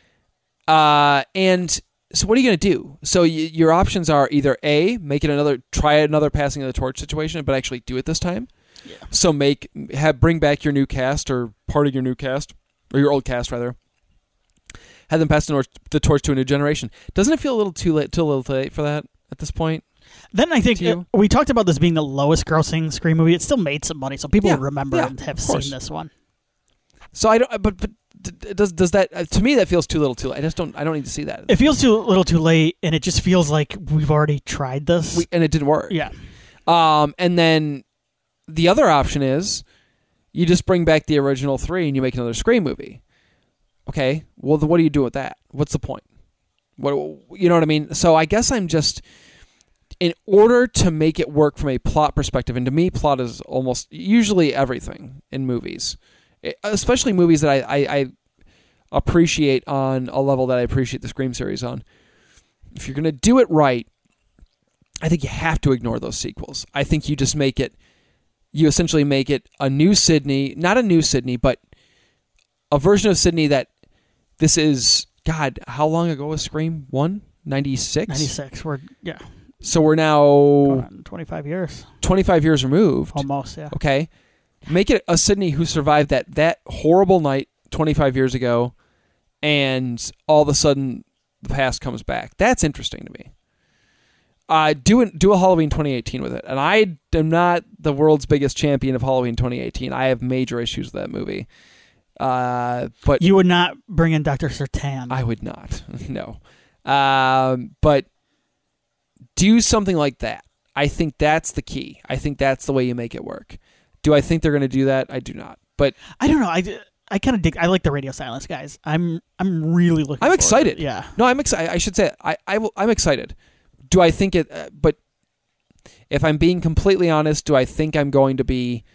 Uh, and so what are you going to do? So y- your options are either A, make it another, try another passing of the torch situation, but actually do it this time. Yeah. So make, have, bring back your new cast or part of your new cast, or your old cast rather. Have them pass the, nor- the torch to a new generation. Doesn't it feel a little too late, too little too late for that at this point? Then I think uh, we talked about this being the lowest grossing Scream movie. It still made some money, so people Yeah, would remember yeah, and have of course. seen this one. So I don't, but, but does does that uh, to me that feels too little too late. I just don't I don't need to see that. It feels too little too late, and it just feels like we've already tried this. We, and it didn't work. Yeah. Um, and then the other option is you just bring back the original three and you make another Scream movie. Okay, well, then what do you do with that? What's the point? What you know what I mean? So I guess I'm just, in order to make it work from a plot perspective, and to me, plot is almost usually everything in movies, especially movies that I, I, I appreciate on a level that I appreciate the Scream series on. If you're going to do it right, I think you have to ignore those sequels. I think you just make it, you essentially make it a new Sydney, not a new Sydney, but a version of Sydney that this is, God, how long ago was Scream one? ninety-six? ninety-six. We're, yeah. So we're now twenty-five years. twenty-five years removed. Almost, yeah. Okay. Make it a Sydney who survived that, that horrible night twenty-five years ago, and all of a sudden the past comes back. That's interesting to me. Uh, do, an, do a Halloween twenty eighteen with it. And I am not the world's biggest champion of Halloween twenty eighteen. I have major issues with that movie. Uh, but you would not bring in Doctor Sertan. I would not. No. Um, but do something like that. I think that's the key. I think that's the way you make it work. Do I think they're going to do that? I do not. But I don't know. I, I kind of dig. I like the Radio Silence guys. I'm I'm really looking. I'm forward excited. To it. Yeah. No, I'm excited. I should say it. I I will, I'm excited. Do I think it? Uh, but if I'm being completely honest, do I think I'm going to be?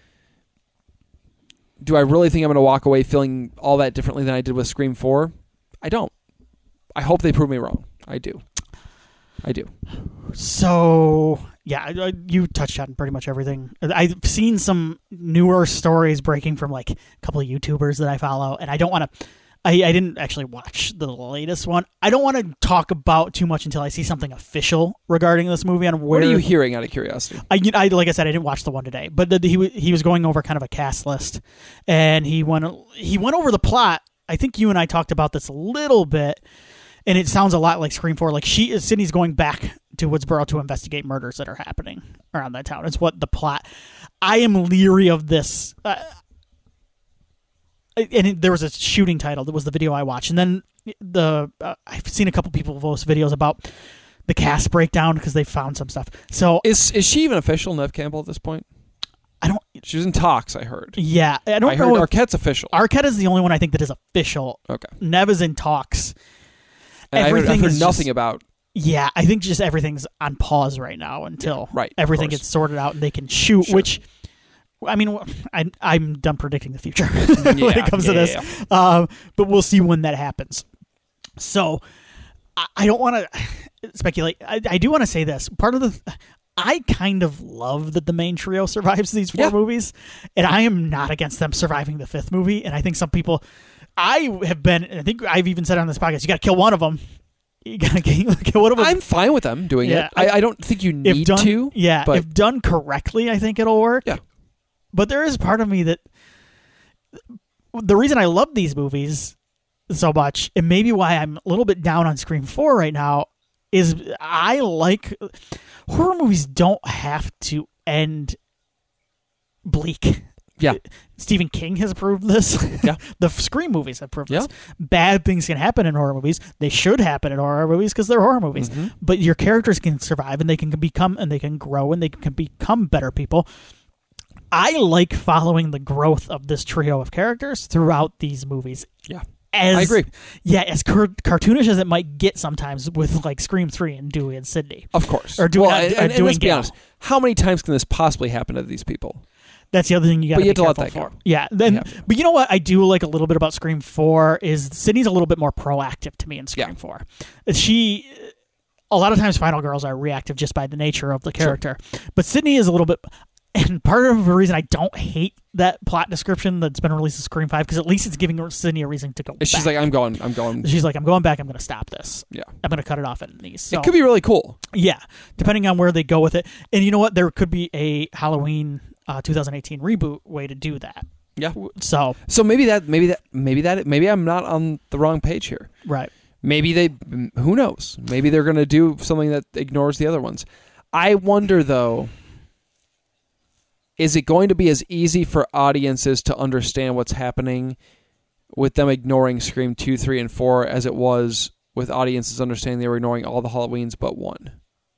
Do I really think I'm going to walk away feeling all that differently than I did with Scream four? I don't. I hope they prove me wrong. I do. I do. So, yeah, you touched on pretty much everything. I've seen some newer stories breaking from like a couple of YouTubers that I follow, and I don't want to. I, I didn't actually watch the latest one. I don't want to talk about too much until I see something official regarding this movie. On where what are you hearing out of curiosity? I, I like I said, I didn't watch the one today, but the, he he was going over kind of a cast list, and he went he went over the plot. I think you and I talked about this a little bit, and it sounds a lot like Scream four. Like she, Sydney's going back to Woodsboro to investigate murders that are happening around that town. It's what the plot. I am leery of this. Uh, and it, there was a shooting title that was the video I watched, and then the uh, I've seen a couple people post videos about the cast breakdown because they found some stuff. So is is she even official, Nev Campbell, at this point? I don't. She was in talks. I heard. Yeah, I don't I know. heard If, Arquette's official. Arquette is the only one I think that is official. Okay. Nev is in talks. And everything I heard, I heard is nothing just, about. Yeah, I think just everything's on pause right now until yeah, right, everything gets sorted out and they can shoot. Sure. Which, I mean, I, I'm done predicting the future when yeah, it comes yeah, to this. Yeah. Um, but we'll see when that happens. So, I, I don't want to speculate. I, I do want to say this. Part of the, I kind of love that the main trio survives these four yeah. movies, and I am not against them surviving the fifth movie. And I think some people, I have been. I think I've even said on this podcast, you got to kill one of them. You gotta kill one of them. I'm fine with them doing yeah, it. I, I don't think you need if done, to. Yeah, but if done correctly, I think it'll work. Yeah. But there is part of me that the reason I love these movies so much, and maybe why I'm a little bit down on Scream four right now, is I like horror movies don't have to end bleak. Yeah. Stephen King has proved this. Yeah. The Scream movies have proved yeah. this. Bad things can happen in horror movies. They should happen in horror movies because they're horror movies. Mm-hmm. But your characters can survive and they can become and they can grow and they can become better people. I like following the growth of this trio of characters throughout these movies. Yeah. as I agree. Yeah, as car- cartoonish as it might get sometimes with like Scream three and Dewey and Sydney. Of course. Or doing, well, uh, and, uh, and, and doing let's be Gale. honest. How many times can this possibly happen to these people? That's the other thing you got But to you be have to let careful that for. go. Yeah, then, Yeah. but you know what I do like a little bit about Scream four is Sydney's a little bit more proactive to me in Scream Yeah. four. She, a lot of times, final girls are reactive just by the nature of the character, sure. But Sydney is a little bit. And part of the reason I don't hate that plot description that's been released in Scream five, because at least it's giving Sydney a reason to go She's back. like, I'm going, I'm going. She's like, I'm going back, I'm going to stop this. Yeah. I'm going to cut it off at the knees. So, it could be really cool. Yeah, depending on where they go with it. And you know what? There could be a Halloween uh, twenty eighteen reboot way to do that. Yeah. So, So maybe that, maybe that, maybe that, maybe I'm not on the wrong page here. right. Maybe they, who knows? Maybe they're going to do something that ignores the other ones. I wonder, though, is it going to be as easy for audiences to understand what's happening with them ignoring Scream two, three, and four as it was with audiences understanding they were ignoring all the Halloweens but one?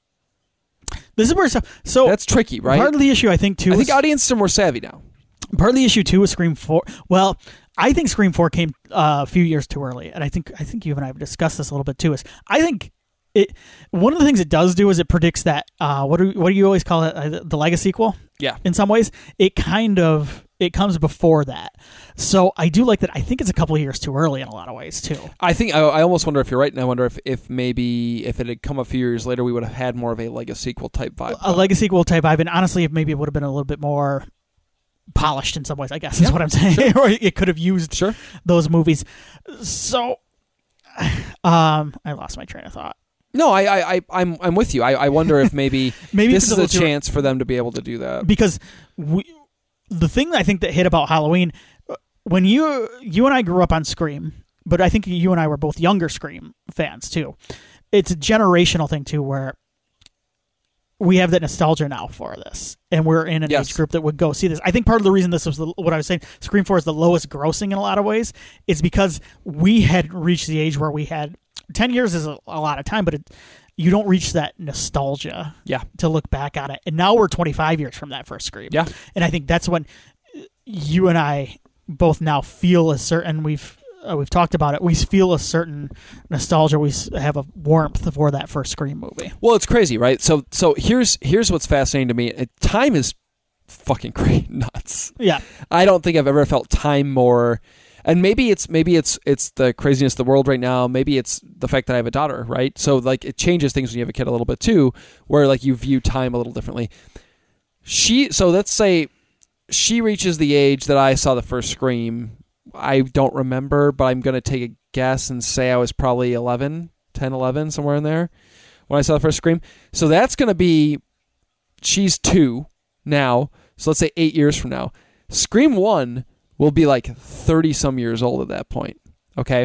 This is where so, so That's tricky, right? Part of the issue, I think, too. I is, think audiences are more savvy now. Part of the issue too with Scream four. Well, I think Scream four came uh, a few years too early, and I think I think you and I have discussed this a little bit too. Is I think it one of the things it does do is it predicts that uh, what do what do you always call it uh, the legacy sequel? Yeah. In some ways, it kind of it comes before that. So I do like that. I think it's a couple of years too early in a lot of ways too. I think I, I almost wonder if you're right, and I wonder if, if maybe if it had come a few years later, we would have had more of a legacy sequel type vibe. A legacy sequel type vibe, and honestly, if maybe it would have been a little bit more polished in some ways, I guess is Yeah, what I'm saying. sure. Or it could have used Sure. those movies. So, um, I lost my train of thought. No, I, I, I, I'm, I'm with you. I, I wonder if maybe, Maybe this it's is a a little too- chance for them to be able to do that. Because we, the thing I think that hit about Halloween, when you you and I grew up on Scream, but I think you and I were both younger Scream fans too. It's a generational thing too, where we have that nostalgia now for this, and we're in an Yes. age group that would go see this. I think part of the reason this was the, what I was saying, Scream four is the lowest grossing in a lot of ways, is because we had reached the age where we had ten years is a, a lot of time, but it, you don't reach that nostalgia Yeah. to look back on it. And now we're twenty-five years from that first Scream. Yeah. And I think that's when you and I both now feel a certain, we've uh, we've talked about it, we feel a certain nostalgia. We s- have a warmth for that first Scream movie. Well, it's crazy, right? So, so here's here's what's fascinating to me. Uh, Time is fucking crazy nuts. Yeah. I don't think I've ever felt time more. And maybe it's maybe it's it's the craziness of the world right now. Maybe it's the fact that I have a daughter, right? So like it changes things when you have a kid a little bit too, where like you view time a little differently. She so let's say she reaches the age that I saw the first Scream. I don't remember, but I'm going to take a guess and say I was probably eleven, ten, eleven, somewhere in there when I saw the first Scream. So that's going to be, she's two now. So let's say eight years from now. Scream one will be like thirty-some years old at that point, okay?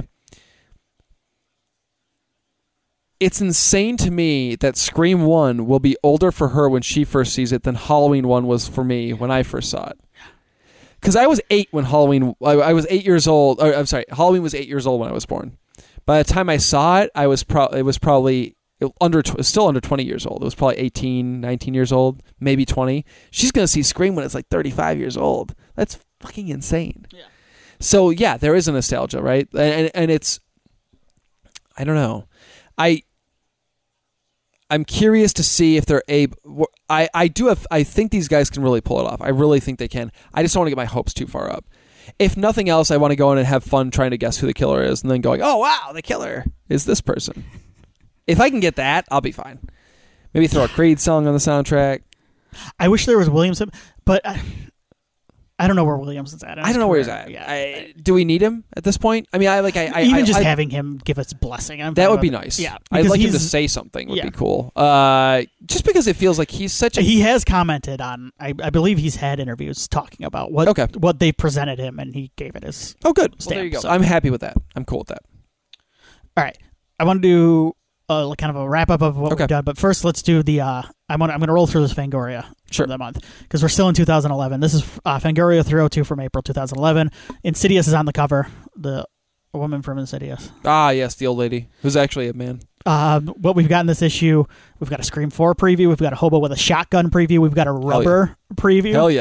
It's insane to me that Scream one will be older for her when she first sees it than Halloween one was for me when I first saw it. Because I was eight when Halloween... I, I was eight years old... Or, I'm sorry, Halloween was eight years old when I was born. By the time I saw it, I was pro- it was probably under still under twenty years old. It was probably eighteen, nineteen years old, maybe twenty. She's going to see Scream when it's like thirty-five years old. That's fucking insane. Yeah. So yeah, there is a nostalgia, right? And, and and it's, I don't know, I I'm curious to see if they're able. I I do have. I think these guys can really pull it off. I really think they can. I just don't want to get my hopes too far up. If nothing else, I want to go in and have fun trying to guess who the killer is, and then going, oh wow, the killer is this person. If I can get that, I'll be fine. Maybe throw a Creed song on the soundtrack. I wish there was Williamson, but I, I don't know where Williamson's at. I don't know where he's at. Yeah. I, do we need him at this point? I mean, I like. I, I Even I, just I, having him give us blessing. I'm that fine would with be it. nice. Yeah, I'd because like him to he's- say something. Would yeah. be cool. Uh, just because it feels like he's such a. He has commented on. I, I believe he's had interviews talking about what Okay. what they presented him, and he gave it his. oh, good. Well, stamp, there you go. so. I'm happy with that. I'm cool with that. All right, I want to do uh, kind of a wrap up of what Okay. we've done, but first let's do the. Uh, I'm gonna I'm gonna roll through this Fangoria Sure. for the month because we're still in two thousand eleven. This is uh, Fangoria three oh two from April two thousand eleven. Insidious is on the cover. The woman from Insidious. Ah, yes, the old lady who's actually a man. Um, what we've got in this issue, we've got a Scream four preview, we've got a hobo with a shotgun preview, we've got a rubber preview. Hell yeah.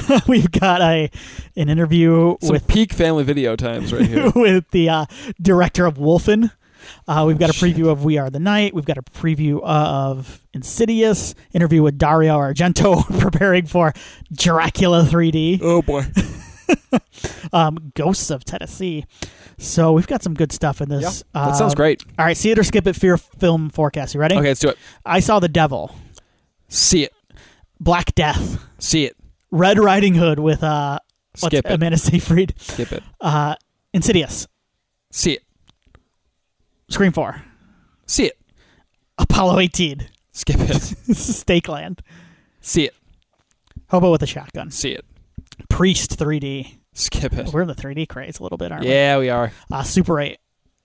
We've got a an interview Some with peak family video times right here. with the uh, director of Wolfen. Uh, we've got a preview of We Are the Night. We've got a preview of Insidious. Interview with Dario Argento preparing for Dracula three D. Oh boy. um, Ghosts of Tennessee. So we've got some good stuff in this. Yeah, that uh, sounds great. All right, see it or skip it. Fear film forecast. You ready? Okay, let's do it. I Saw the Devil. See it. Black Death. See it. Red Riding Hood with uh, Skip what's- it. Amanda Seyfried. Skip it. Uh, Insidious. See it. Scream four. See it. Apollo eighteen. Skip it. Stakeland. See it. Hobo with a Shotgun. See it. Priest three D. Skip it. We're in the three D craze a little bit, aren't Yeah, we are. we? Uh, Super eight.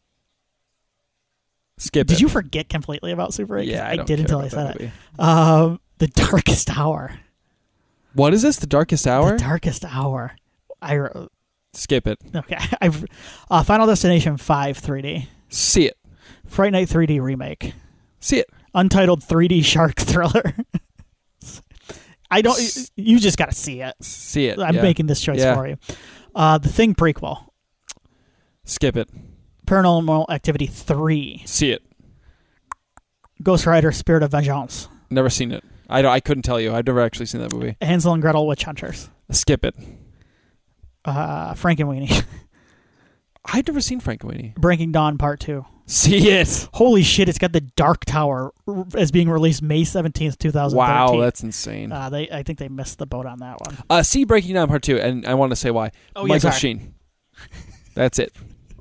Skip Did it. you forget completely about Super eight? 'Cause Yeah, I, I, don't did care until I about said that it. movie. Um, The Darkest Hour. What is this? The Darkest Hour? The Darkest Hour. I wrote- Skip it. okay. I've uh, Final Destination five three D. See it. Fright Night three D remake. See it. Untitled three D shark thriller. I don't. You just got to see it. See it. I'm yeah. making this choice Yeah. for you. Uh, the Thing prequel. Skip it. Paranormal Activity three. See it. Ghost Rider Spirit of Vengeance. Never seen it. I don't, I couldn't tell you. I've never actually seen that movie. Hansel and Gretel Witch Hunters. Skip it. Uh, Frankenweenie. I've never seen Frankenweenie. Breaking Dawn Part two. See it. Holy shit, it's got The Dark Tower r- as being released May seventeenth, twenty thirteen. Wow, that's insane. Uh, they, I think they missed the boat on that one. Uh, see Breaking Down Part two, and I want to say why. Oh, yeah, Michael sorry. Sheen. That's it.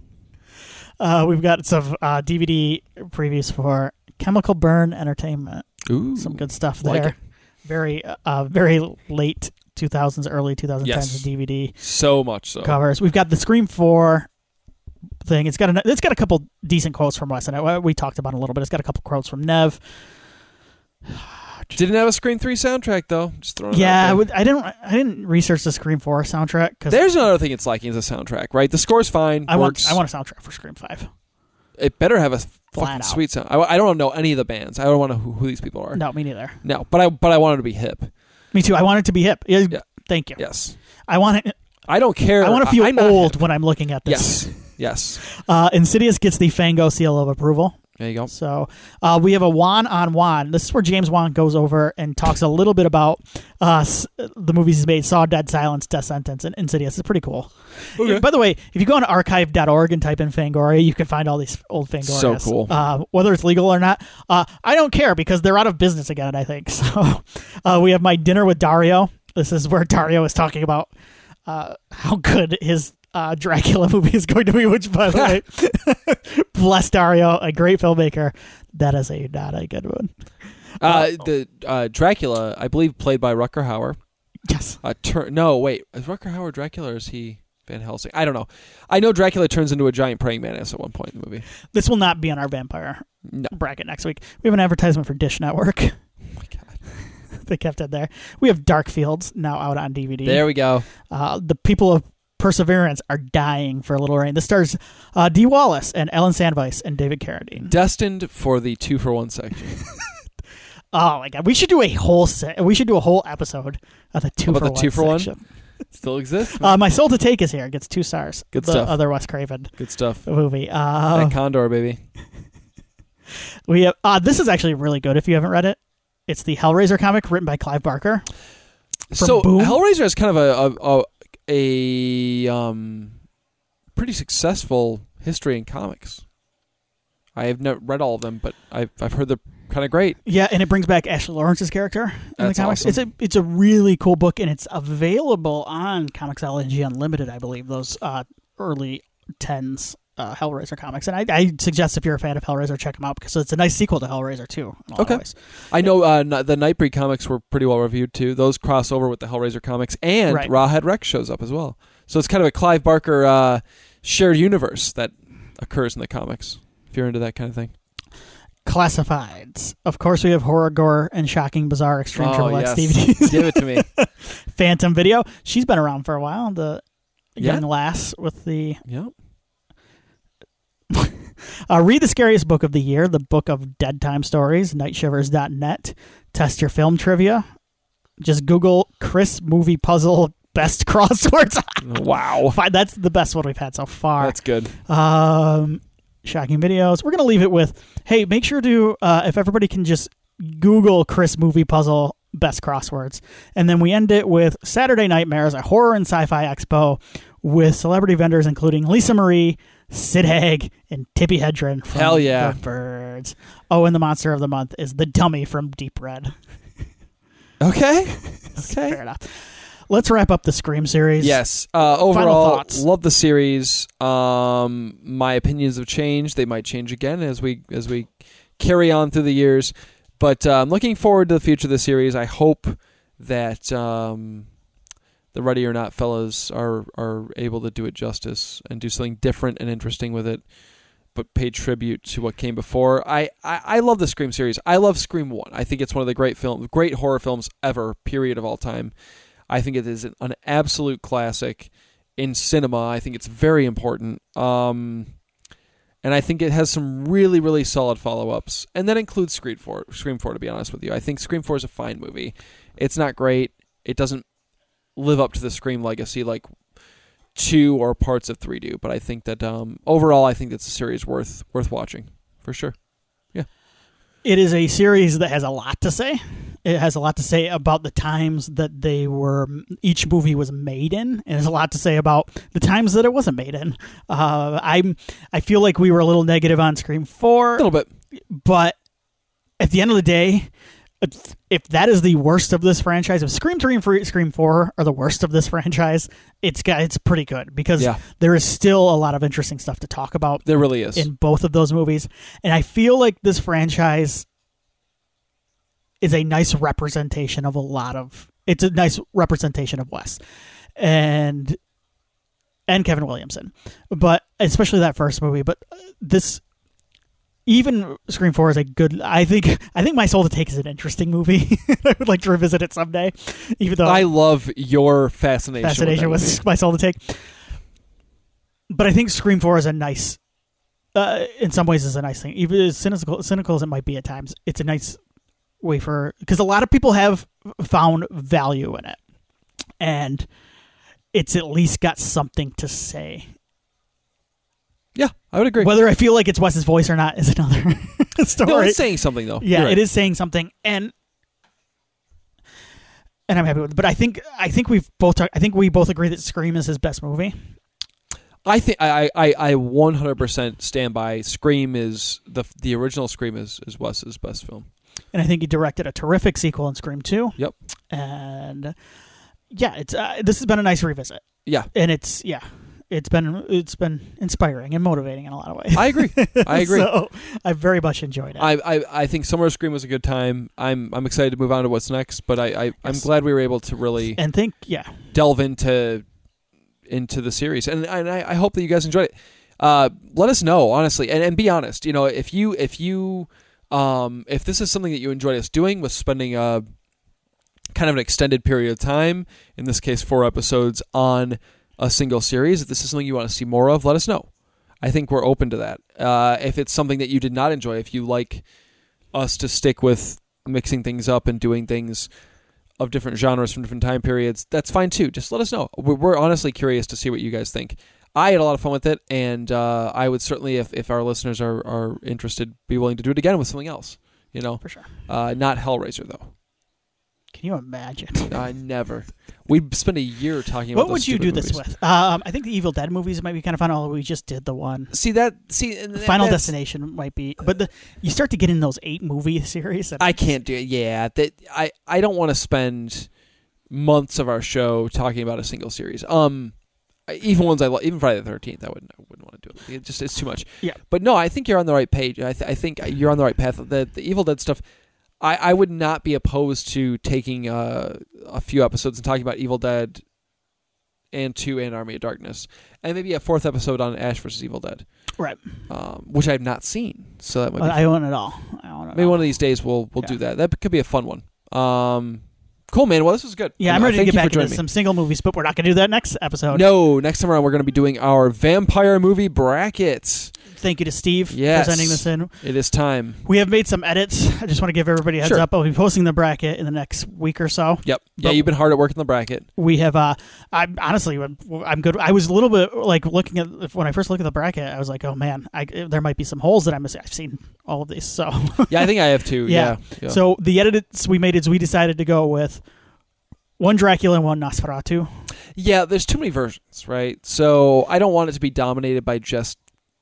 Uh, we've got some uh, D V D previews for Chemical Burn Entertainment. Ooh. Some good stuff like there. it. Very, uh, very late two thousands, early twenty tens Yes. D V D So much so. covers. We've got the Scream four thing. It's got a, it's got a couple decent quotes from Wes, and I, we talked about it a little bit. It's got a couple quotes from Nev. Didn't have a Scream three soundtrack, though. Just throwing it Yeah, I, out there. would, I didn't. I didn't research the Scream four soundtrack because There's another thing it's liking is a soundtrack, right? The score's fine. I want. works. I want a soundtrack for Scream five. It better have a Flat fucking out. sweet sound. I, I don't know any of the bands. I don't want to know who, who these people are. No, me neither. No, but I but I want it to be hip. Me too. I want it to be hip. Yeah, Yeah. Thank you. Yes. I want it. I don't care. I want to feel I'm not old hip. when I'm looking at this. Yes. Yes. Uh, Insidious gets the Fango seal of approval. There you go. So uh, we have a Wan on Wan. This is where James Wan goes over and talks a little bit about uh, s- the movies he's made: Saw, Dead Silence, Death Sentence, and Insidious. It's pretty cool. Okay. By the way, if you go on archive dot org and type in Fangoria, you can find all these old Fangorias. So cool. Uh, whether it's legal or not, uh, I don't care because they're out of business again, I think. So uh, we have My Dinner with Dario. This is where Dario is talking about uh, how good his uh, Dracula movie is going to be, which, by the way, bless Dario, a great filmmaker. That is a not a good one. Uh, the uh, Dracula, I believe, played by Rutger Hauer. Yes. Uh, tur- no, wait. Is Rutger Hauer Dracula or is he Van Helsing? I don't know. I know Dracula turns into a giant praying mantis at one point in the movie. This will not be on our vampire No. bracket next week. We have an advertisement for Dish Network. Oh my God. They kept it there. We have Dark Fields now out on D V D. There we go. Uh, the people of Perseverance are dying for a little rain. This stars uh, Dee Wallace and Ellen Sandweiss and David Carradine. Destined for the two for one section. Oh my god, we should do a whole se- we should do a whole episode of the two About for the one two for one? section. Still exists? Uh, My Soul to Take is here. It gets two stars. Good the stuff. Other Wes Craven Good stuff. movie. Uh, That Condor, baby. we have uh, this is actually really good. If you haven't read it, it's the Hellraiser comic written by Clive Barker. From So Boom? Hellraiser is kind of a a, a, a um, pretty successful history in comics. I have never read all of them, but I've I've heard they're kind of great. Yeah, and it brings back Ashley Lawrence's character in That's the comics. awesome. It's a it's a really cool book, and it's available on Comixology Unlimited, I believe. Those uh, early tens uh, Hellraiser comics, and I, I suggest if you're a fan of Hellraiser, check them out because it's a nice sequel to Hellraiser too. In a lot Okay. of ways. I know uh, n- the Nightbreed comics were pretty well reviewed too. Those cross over with the Hellraiser comics, and Right. Rawhead Rex shows up as well. So it's kind of a Clive Barker uh, shared universe that occurs in the comics. If you're into that kind of thing. Classifieds. Of course, we have horror, gore, and shocking, bizarre, extreme Oh, triple X yes. D V Ds. Give it to me. Phantom Video. She's been around for a while. The Yeah. young lass with the Yep. Uh, read the scariest book of the year, the Book of Dead Time Stories, night shivers dot net. Test your film trivia. Just Google Chris movie puzzle best crosswords. Wow. Fine, that's the best one we've had so far. That's good. Um, shocking videos. We're going to leave it with, hey, make sure to, uh, if everybody can just Google Chris movie puzzle best crosswords. And then we end it with Saturday Nightmares, a horror and sci-fi expo with celebrity vendors including Lisa Marie, Sid Haig, and Tippi Hedren from Hell yeah. The Birds. Oh, and the monster of the month is the dummy from Deep Red. Okay. Fair Okay. enough. Let's wrap up the Scream series. Yes. Uh, overall, thoughts. love the series. Um, my opinions have changed. They might change again as we as we carry on through the years. But uh, I'm looking forward to the future of the series. I hope that um, the Ready or Not fellas are are able to do it justice and do something different and interesting with it, but pay tribute to what came before. I, I, I love the Scream series. I love Scream one. I think it's one of the great film, great horror films ever, period, of all time. I think it is an, an absolute classic in cinema. I think it's very important. Um, and I think it has some really, really solid follow-ups. And that includes Scream four, Scream four, to be honest with you. I think Scream four is a fine movie. It's not great. It doesn't live up to the Scream legacy like two or parts of three do. But I think that um, overall, I think that's a series worth worth watching, for sure. Yeah. It is a series that has a lot to say. It has a lot to say about the times that they were, each movie was made in. And there's a lot to say about the times that it wasn't made in. Uh, I'm, I feel like we were a little negative on Scream four. A little bit. But at the end of the day, if that is the worst of this franchise, if Scream three and Scream four are the worst of this franchise, it's got, it's pretty good because Yeah. there is still a lot of interesting stuff to talk about. There really is. In both of those movies. And I feel like this franchise is a nice representation of a lot of, it's a nice representation of Wes and and Kevin Williamson, but especially that first movie. But this, even Scream four is a good, I think I think My Soul to Take is an interesting movie. I would like to revisit it someday, even though I love your fascination, fascination with, with My Soul to Take. But I think Scream four is a nice, uh, in some ways is a nice thing. Even as cynical, cynical as it might be at times, it's a nice way for, because a lot of people have found value in it, and it's at least got something to say. Yeah, I would agree. Whether I feel like it's Wes's voice or not is another story. No, it's saying something though. Yeah, You're right. it is saying something, and and I'm happy with it. But I think I think we've both talk, I think we both agree that Scream is his best movie. I think I, I, I one hundred percent stand by Scream is the the original Scream is, is Wes's best film. And I think he directed a terrific sequel in Scream two. Yep. And yeah, it's uh, this has been a nice revisit. Yeah. And it's yeah, it's been it's been inspiring and motivating in a lot of ways. I agree. I agree. So I very much enjoyed it. I, I, I think Summer of Scream was a good time. I'm I'm excited to move on to what's next, but I, I I'm Yes. glad we were able to really and think yeah. delve into into the series, and, and I, I hope that you guys enjoyed it. Uh, let us know, honestly, and, and be honest. You know, if you if you um, if this is something that you enjoyed us doing, with spending a kind of an extended period of time, in this case four episodes on a single series, if this is something you want to see more of, let us know. I think we're open to that. Uh, if it's something that you did not enjoy, if you like us to stick with mixing things up and doing things of different genres from different time periods, that's fine too. Just let us know. We're, we're honestly curious to see what you guys think. I had a lot of fun with it, and uh, I would certainly, if, if our listeners are, are interested, be willing to do it again with something else. You know, For sure. uh, not Hellraiser though. Can you imagine? I never. We'd spend a year talking What about. Those would you stupid do this movies. with? Um, I think the Evil Dead movies might be kind of fun. Although we just did the one. See that? See, and that- Final that's- Destination might be, but the, you start to get in those eight movie series. And I can't do it. Yeah, that I, I don't want to spend months of our show talking about a single series. Um, even ones I love, even Friday the thirteenth, I wouldn't I wouldn't want to do it. It just it's too much. Yeah. But no, I think you're on the right page. I, th- I think you're on the right path. The the Evil Dead stuff, I, I would not be opposed to taking uh, a few episodes and talking about Evil Dead and two and Army of Darkness, and maybe a fourth episode on Ash versus Evil Dead, right. um, which I have not seen. So that might be I own it all. I own it maybe all. one of these days we'll we'll Yeah. do that. That could be a fun one. Um, cool, man. Well, this was good. Yeah, I'm Uh, ready to thank get you for back into joining me. some single movies, but we're not going to do that next episode. No, next time around we're going to be doing our vampire movie brackets. thank you to Steve Yes. for sending this in. It is time. We have made some edits. I just want to give everybody a heads Sure. up. I'll be posting the bracket in the next week or so. Yep. Yeah, But you've been hard at work in the bracket. we have, uh, I'm honestly, I'm, I'm good. I was a little bit like looking at, when I first looked at the bracket, I was like, oh man, I, there might be some holes that I'm missing. I've seen all of these. So, Yeah, I think I have too. yeah. Yeah. yeah. So the edits we made is we decided to go with one Dracula and one Nosferatu. Yeah, there's too many versions, right? So I don't want it to be dominated by just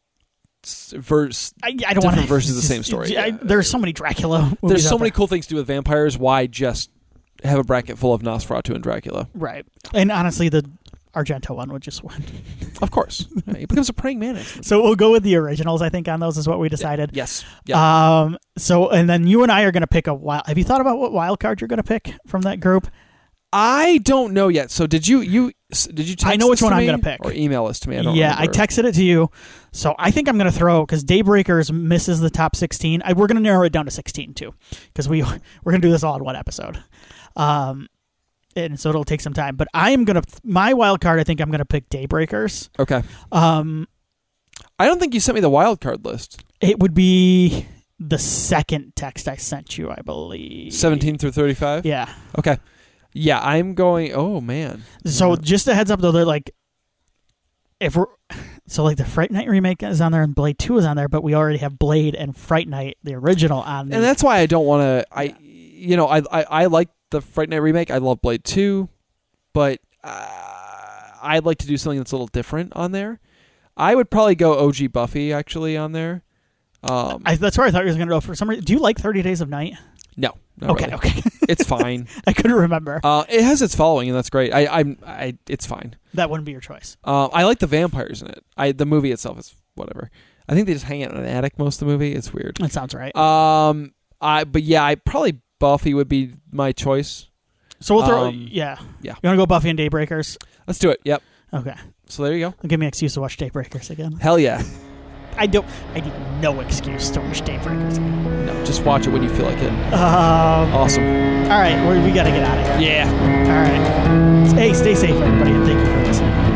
s- verse. I, I don't Different want versions of the same story. I, there's so many Dracula movies There's so out many there. cool things to do with vampires. Why just have a bracket full of Nosferatu and Dracula? Right. And honestly, the Argento one would just win. Of course. It becomes a praying mantis. So we'll go with the originals, I think, on those is what we decided. Yes. Yeah. Um. So, and then you and I are going to pick a wild. Have you thought about what wild card you're going to pick from that group? I don't know yet. So did you you s- did you text I know which this one to I'm me gonna pick. or email this to me? I don't yeah, I remember. texted it to you. So I think I'm going to throw, because Daybreakers misses the top sixteen. I, we're going to narrow it down to sixteen too, because we we're going to do this all in one episode. Um, and so it'll take some time. But I am going to my wild card. I think I'm going to pick Daybreakers. Okay. Um, I don't think you sent me the wild card list. it would be the second text I sent you, I believe. seventeen through thirty-five? Yeah. Okay. Yeah, I'm going. Oh, man. So Yeah. just a heads up though, they're like, if we're so like the Fright Night remake is on there and Blade Two is on there, but we already have Blade and Fright Night the original on. The, And that's why I don't want to. I, you know, I, I I like the Fright Night remake. I love Blade Two, but uh, I'd like to do something that's a little different on there. I would probably go O G Buffy actually on there. Um, I, that's where I thought you was going to go for some reason. Do you like thirty Days of Night? no, not Okay, really. okay. It's fine. I couldn't remember. Uh, it has its following, and that's great. I, I'm, I, it's fine. That wouldn't be your choice. Uh, I like the vampires in it. I, the movie itself is whatever. I think they just hang out in an attic most of the movie. It's weird. That sounds right. Um, I, but yeah, I probably Buffy would be my choice. so we'll throw. um, yeah. yeah. You want to go Buffy and Daybreakers? Let's do it. Yep. Okay. So there you go. Give me an excuse to watch Daybreakers again. Hell yeah. I don't. I need no excuse to watch Daybreakers again. No, just watch it when you feel like it. Um, Awesome. all right, we we got to get out of here. Yeah. All right. Hey, stay safe, everybody, and thank you for listening.